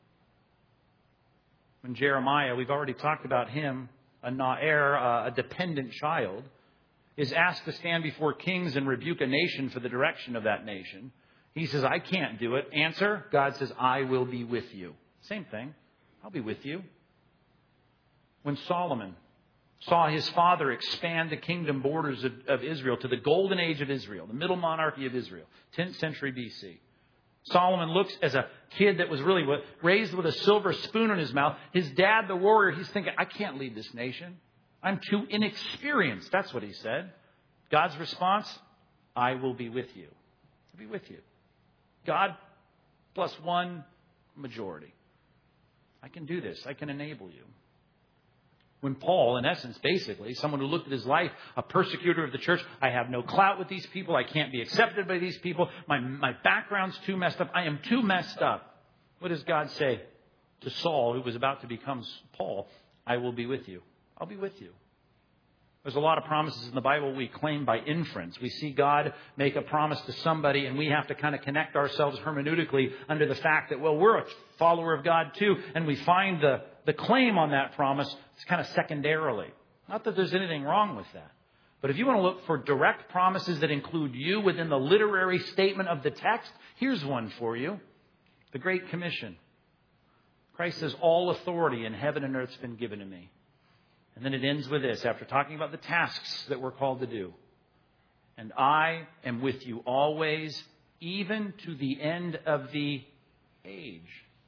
[SPEAKER 1] When Jeremiah, we've already talked about him, a Na'er, a dependent child, is asked to stand before kings and rebuke a nation for the direction of that nation. He says, I can't do it. Answer, God says, I will be with you. Same thing. I'll be with you. When Solomon saw his father expand the kingdom borders of Israel to the golden age of Israel, the middle monarchy of Israel, 10th century BC. Solomon looks as a kid that was really raised with a silver spoon in his mouth. His dad, the warrior, he's thinking, I can't lead this nation. I'm too inexperienced. That's what he said. God's response, I will be with you. I'll be with you. God plus one, majority. I can do this. I can enable you. When Paul, in essence, basically, someone who looked at his life, a persecutor of the church, I have no clout with these people. I can't be accepted by these people. My background's too messed up. I am too messed up. What does God say to Saul, who was about to become Paul? I will be with you. I'll be with you. There's a lot of promises in the Bible we claim by inference. We see God make a promise to somebody, and we have to kind of connect ourselves hermeneutically under the fact that, well, we're a follower of God too, and we find the claim on that promise is kind of secondarily. Not that there's anything wrong with that. But if you want to look for direct promises that include you within the literary statement of the text, here's one for you. The Great Commission. Christ says, all authority in heaven and earth has been given to me. And then it ends with this, after talking about the tasks that we're called to do. And I am with you always, even to the end of the age.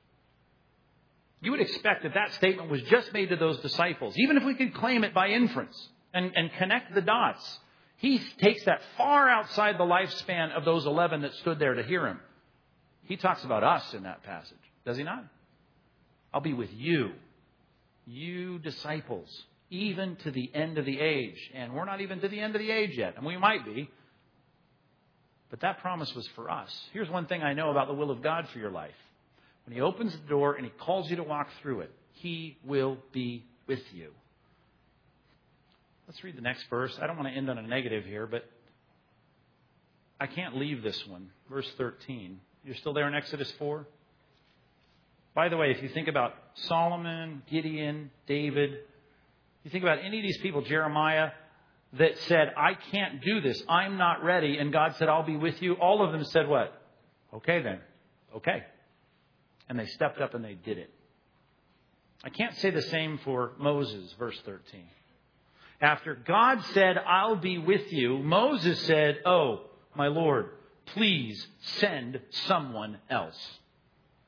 [SPEAKER 1] You would expect that that statement was just made to those disciples, even if we could claim it by inference and connect the dots. He takes that far outside the lifespan of those 11 that stood there to hear him. He talks about us in that passage, does he not? I'll be with you, you disciples, even to the end of the age. And we're not even to the end of the age yet, and we might be. But that promise was for us. Here's one thing I know about the will of God for your life. When he opens the door and he calls you to walk through it, he will be with you. Let's read the next verse. I don't want to end on a negative here, but I can't leave this one. Verse 13. You're still there in Exodus 4? By the way, if you think about Solomon, Gideon, David, you think about any of these people, Jeremiah, that said, I can't do this. I'm not ready. And God said, I'll be with you. All of them said what? Okay then. Okay. And they stepped up and they did it. I can't say the same for Moses, verse 13. After God said, I'll be with you, Moses said, oh, my Lord, please send someone else.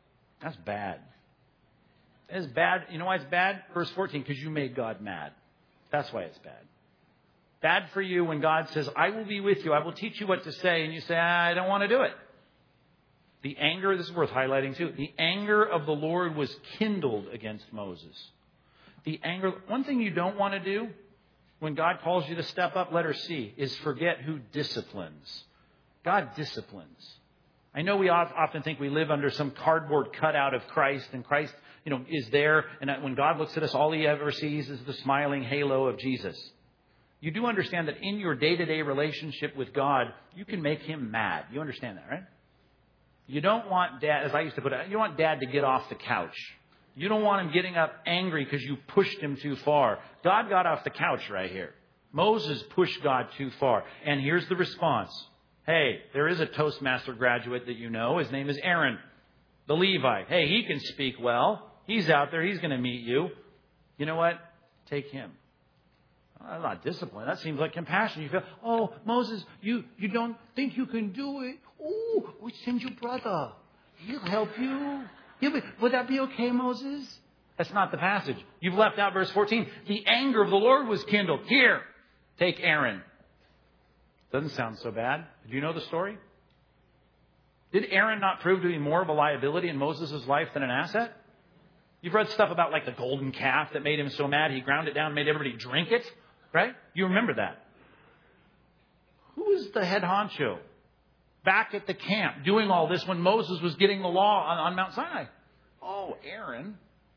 [SPEAKER 1] That's bad. It's bad. You know why it's bad? Verse 14, because you made God mad. That's why it's bad. Bad for you when God says, I will be with you. I will teach you what to say. And you say, I don't want to do it. The anger, this is worth highlighting too. The anger of the Lord was kindled against Moses. The anger, one thing you don't want to do when God calls you to step up, letter C, is forget who disciplines. God disciplines. I know we often think we live under some cardboard cutout of Christ, and Christ, is there. And when God looks at us, all He ever sees is the smiling halo of Jesus. You do understand that in your day-to-day relationship with God, you can make Him mad. You understand that, right? You don't want Dad, as I used to put it, you don't want Dad to get off the couch. You don't want him getting up angry because you pushed him too far. God got off the couch right here. Moses pushed God too far. And here's the response. Hey, there is a Toastmaster graduate that you know. His name is Aaron, the Levite. Hey, he can speak well. He's out there. He's going to meet you. You know what? Take him. That's not discipline. That seems like compassion. You feel, oh, Moses, you don't think you can do it. Oh, we send your brother. He'll help you. Would that be okay, Moses? That's not the passage. You've left out verse 14. The anger of the Lord was kindled. Here, take Aaron. Doesn't sound so bad. Do you know the story? Did Aaron not prove to be more of a liability in Moses' life than an asset? You've read stuff about like the golden calf that made him so mad he ground it down and made everybody drink it. Right? You remember that. Who is the head honcho back at the camp doing all this when Moses was getting the law on Mount Sinai? Oh, Aaron.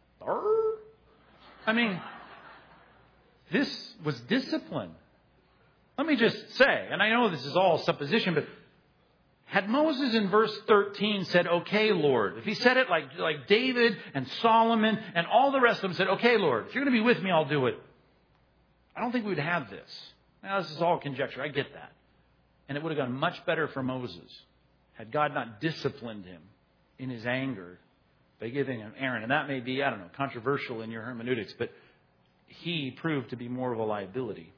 [SPEAKER 1] I mean, this was discipline. Let me just say, and I know this is all supposition, but had Moses in verse 13 said, okay, Lord, if he said it like David and Solomon and all the rest of them said, okay, Lord, if you're going to be with me, I'll do it. I don't think we would have this. Now, this is all conjecture. I get that. And it would have gone much better for Moses had God not disciplined him in his anger by giving him Aaron. And that may be, I don't know, controversial in your hermeneutics, but he proved to be more of a liability.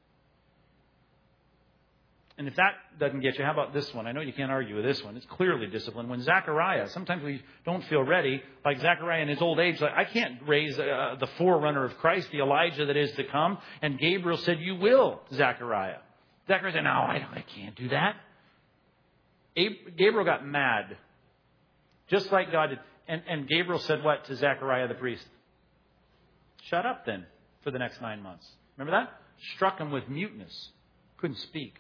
[SPEAKER 1] And if that doesn't get you, how about this one? I know you can't argue with this one. It's clearly discipline. When Zechariah, sometimes we don't feel ready, like Zechariah in his old age, like I can't raise the forerunner of Christ, the Elijah that is to come. And Gabriel said, you will, Zechariah. Zechariah said, no, I can't do that. Gabriel got mad, just like God did. And Gabriel said what to Zechariah the priest? Shut up then for the next 9 months. Remember that? Struck him with muteness. Couldn't speak.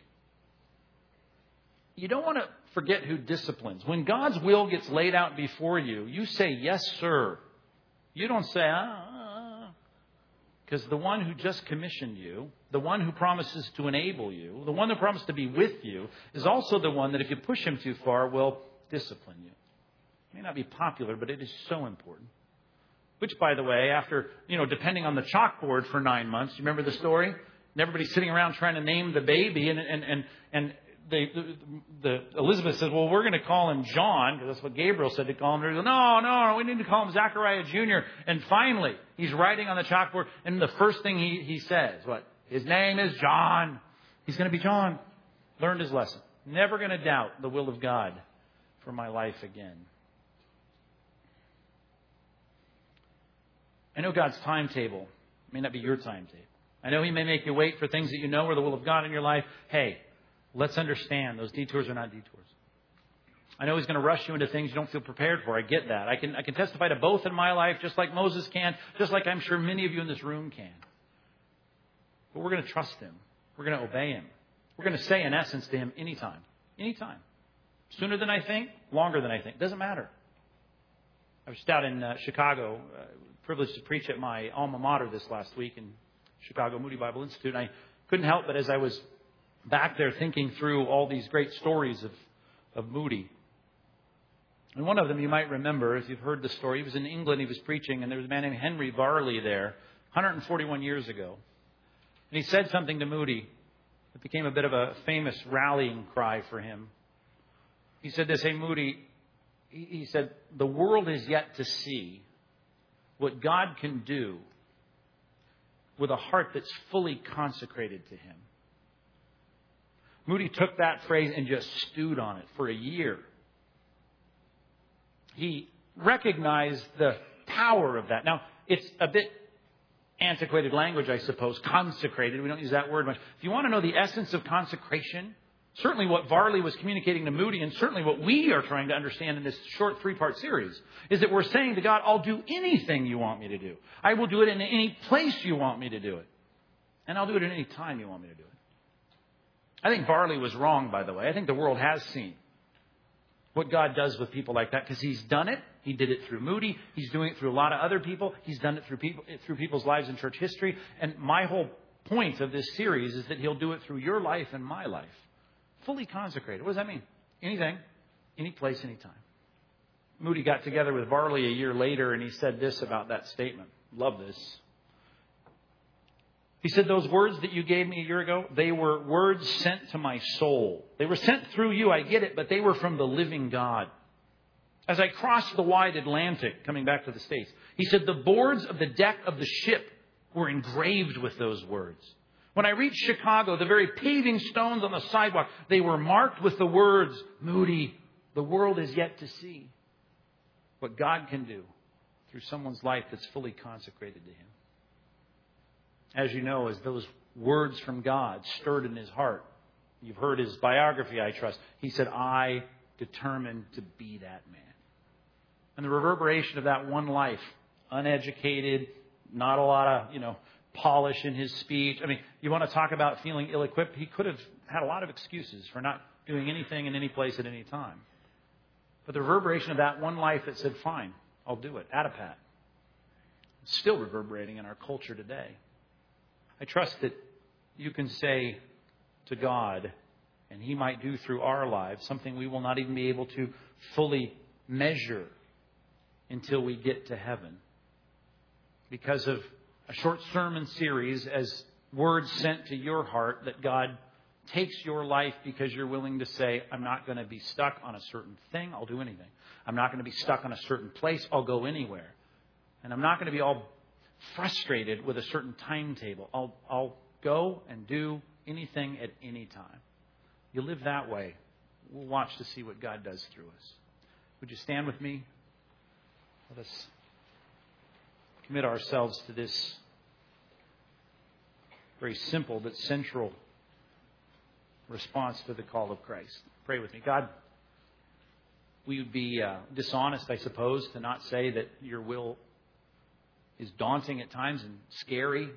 [SPEAKER 1] You don't want to forget who disciplines. When God's will gets laid out before you, you say, yes, sir. You don't say, Because the one who just commissioned you, the one who promises to enable you, the one that promised to be with you, is also the one that if you push him too far, will discipline you. It may not be popular, but it is so important. Which, by the way, after, depending on the chalkboard for 9 months, you remember the story? And everybody's sitting around trying to name the baby, and Elizabeth says, well, we're going to call him John, because that's what Gabriel said to call him. Goes, no, we need to call him Zechariah Jr. And finally, he's writing on the chalkboard, and the first thing he says, what? His name is John. He's going to be John. Learned his lesson. Never going to doubt the will of God for my life again. I know God's timetable may not be your timetable. I know He may make you wait for things that you know are the will of God in your life. Hey, let's understand those detours are not detours. I know He's going to rush you into things you don't feel prepared for. I get that. I can testify to both in my life, just like Moses can, just like I'm sure many of you in this room can. But we're going to trust Him. We're going to obey Him. We're going to say, in essence, to Him anytime. Anytime. Sooner than I think, longer than I think. Doesn't matter. I was just out in Chicago, privileged to preach at my alma mater this last week in Chicago Moody Bible Institute. And I couldn't help but as I was back there thinking through all these great stories of Moody. And one of them you might remember, if you've heard the story, he was in England, he was preaching, and there was a man named Henry Varley there 141 years ago. And he said something to Moody that became a bit of a famous rallying cry for him. He said this, hey Moody, he said, the world is yet to see what God can do with a heart that's fully consecrated to Him. Moody took that phrase and just stewed on it for a year. He recognize the power of that. Now, it's a bit antiquated language, I suppose, consecrated. We don't use that word much. If you want to know the essence of consecration, certainly what Varley was communicating to Moody, and certainly what we are trying to understand in this short 3-part series, is that we're saying to God, I'll do anything you want me to do. I will do it in any place you want me to do it. And I'll do it at any time you want me to do it. I think Varley was wrong, by the way. I think the world has seen what God does with people like that, because He's done it. He did it through Moody. He's doing it through a lot of other people. He's done it through people's lives in church history. And my whole point of this series is that He'll do it through your life and my life. Fully consecrated. What does that mean? Anything, any place, any time. Moody got together with Varley a year later, and he said this about that statement. Love this. He said, those words that you gave me a year ago, they were words sent to my soul. They were sent through you, I get it, but they were from the living God. As I crossed the wide Atlantic, coming back to the States, he said, the boards of the deck of the ship were engraved with those words. When I reached Chicago, the very paving stones on the sidewalk, they were marked with the words, Moody, the world is yet to see what God can do through someone's life that's fully consecrated to Him. As you know, as those words from God stirred in his heart, you've heard his biography, I trust. He said, I determined to be that man. And the reverberation of that one life, uneducated, not a lot of, polish in his speech. I mean, you want to talk about feeling ill-equipped? He could have had a lot of excuses for not doing anything in any place at any time. But the reverberation of that one life that said, fine, I'll do it, Attapat, it's still reverberating in our culture today. I trust that you can say to God, and He might do through our lives, something we will not even be able to fully measure until we get to heaven. Because of a short sermon series as words sent to your heart, that God takes your life because you're willing to say, I'm not going to be stuck on a certain thing, I'll do anything. I'm not going to be stuck on a certain place, I'll go anywhere. And I'm not going to be all frustrated with a certain timetable. I'll go and do anything at any time. You live that way, we'll watch to see what God does through us. Would you stand with me? Let us commit ourselves to this very simple but central response to the call of Christ. Pray with me. God, we would be dishonest, I suppose, to not say that your will is daunting at times and scary.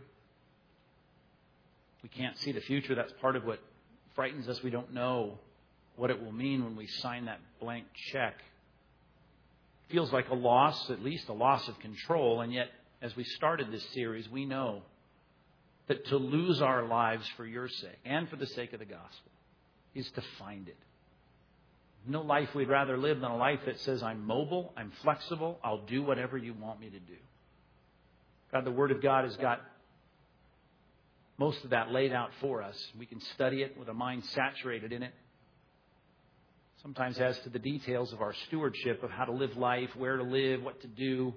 [SPEAKER 1] We can't see the future. That's part of what frightens us. We don't know what it will mean when we sign that blank check. It feels like a loss, at least a loss of control. And yet, as we started this series, we know that to lose our lives for your sake and for the sake of the gospel is to find it. No life we'd rather live than a life that says, I'm mobile, I'm flexible, I'll do whatever you want me to do. God, the Word of God has got most of that laid out for us. We can study it with a mind saturated in it. Sometimes as to the details of our stewardship of how to live life, where to live, what to do.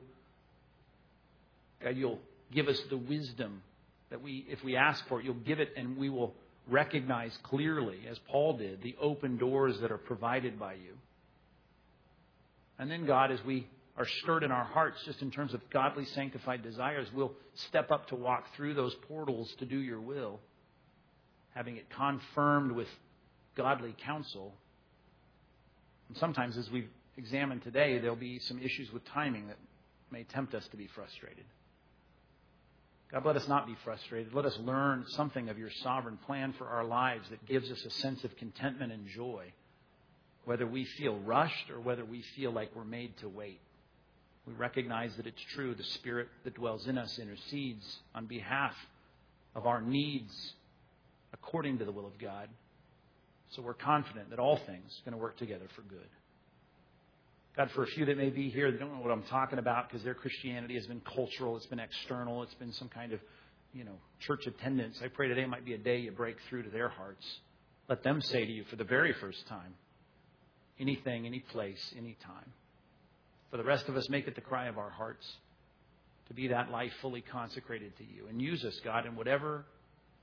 [SPEAKER 1] God, you'll give us the wisdom that if we ask for it, you'll give it, and we will recognize clearly, as Paul did, the open doors that are provided by you. And then, God, as we are stirred in our hearts just in terms of godly sanctified desires, we'll step up to walk through those portals to do your will, having it confirmed with godly counsel. And sometimes, as we've examined today, there'll be some issues with timing that may tempt us to be frustrated. God, let us not be frustrated. Let us learn something of your sovereign plan for our lives that gives us a sense of contentment and joy, whether we feel rushed or whether we feel like we're made to wait. We recognize that it's true. The Spirit that dwells in us intercedes on behalf of our needs according to the will of God. So we're confident that all things are going to work together for good. God, for a few that may be here that don't know what I'm talking about because their Christianity has been cultural, it's been external, it's been some kind of, church attendance. I pray today might be a day you break through to their hearts. Let them say to you for the very first time, anything, any place, any time. For the rest of us, make it the cry of our hearts to be that life fully consecrated to you. And use us, God, in whatever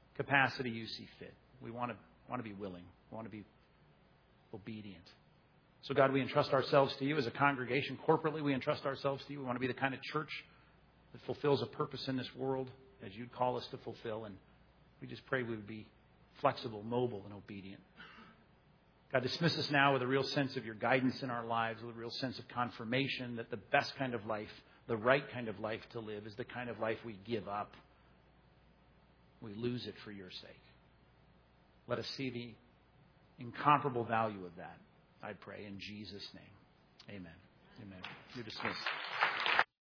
[SPEAKER 1] capacity you see fit. We want to be willing. We want to be obedient. So God, we entrust ourselves to you as a congregation. Corporately, we entrust ourselves to you. We want to be the kind of church that fulfills a purpose in this world as you'd call us to fulfill. And we just pray we would be flexible, mobile, and obedient. God, dismiss us now with a real sense of your guidance in our lives, with a real sense of confirmation that the best kind of life, the right kind of life to live, is the kind of life we give up. We lose it for your sake. Let us see the incomparable value of that, I pray, in Jesus' name. Amen. Amen. You're dismissed.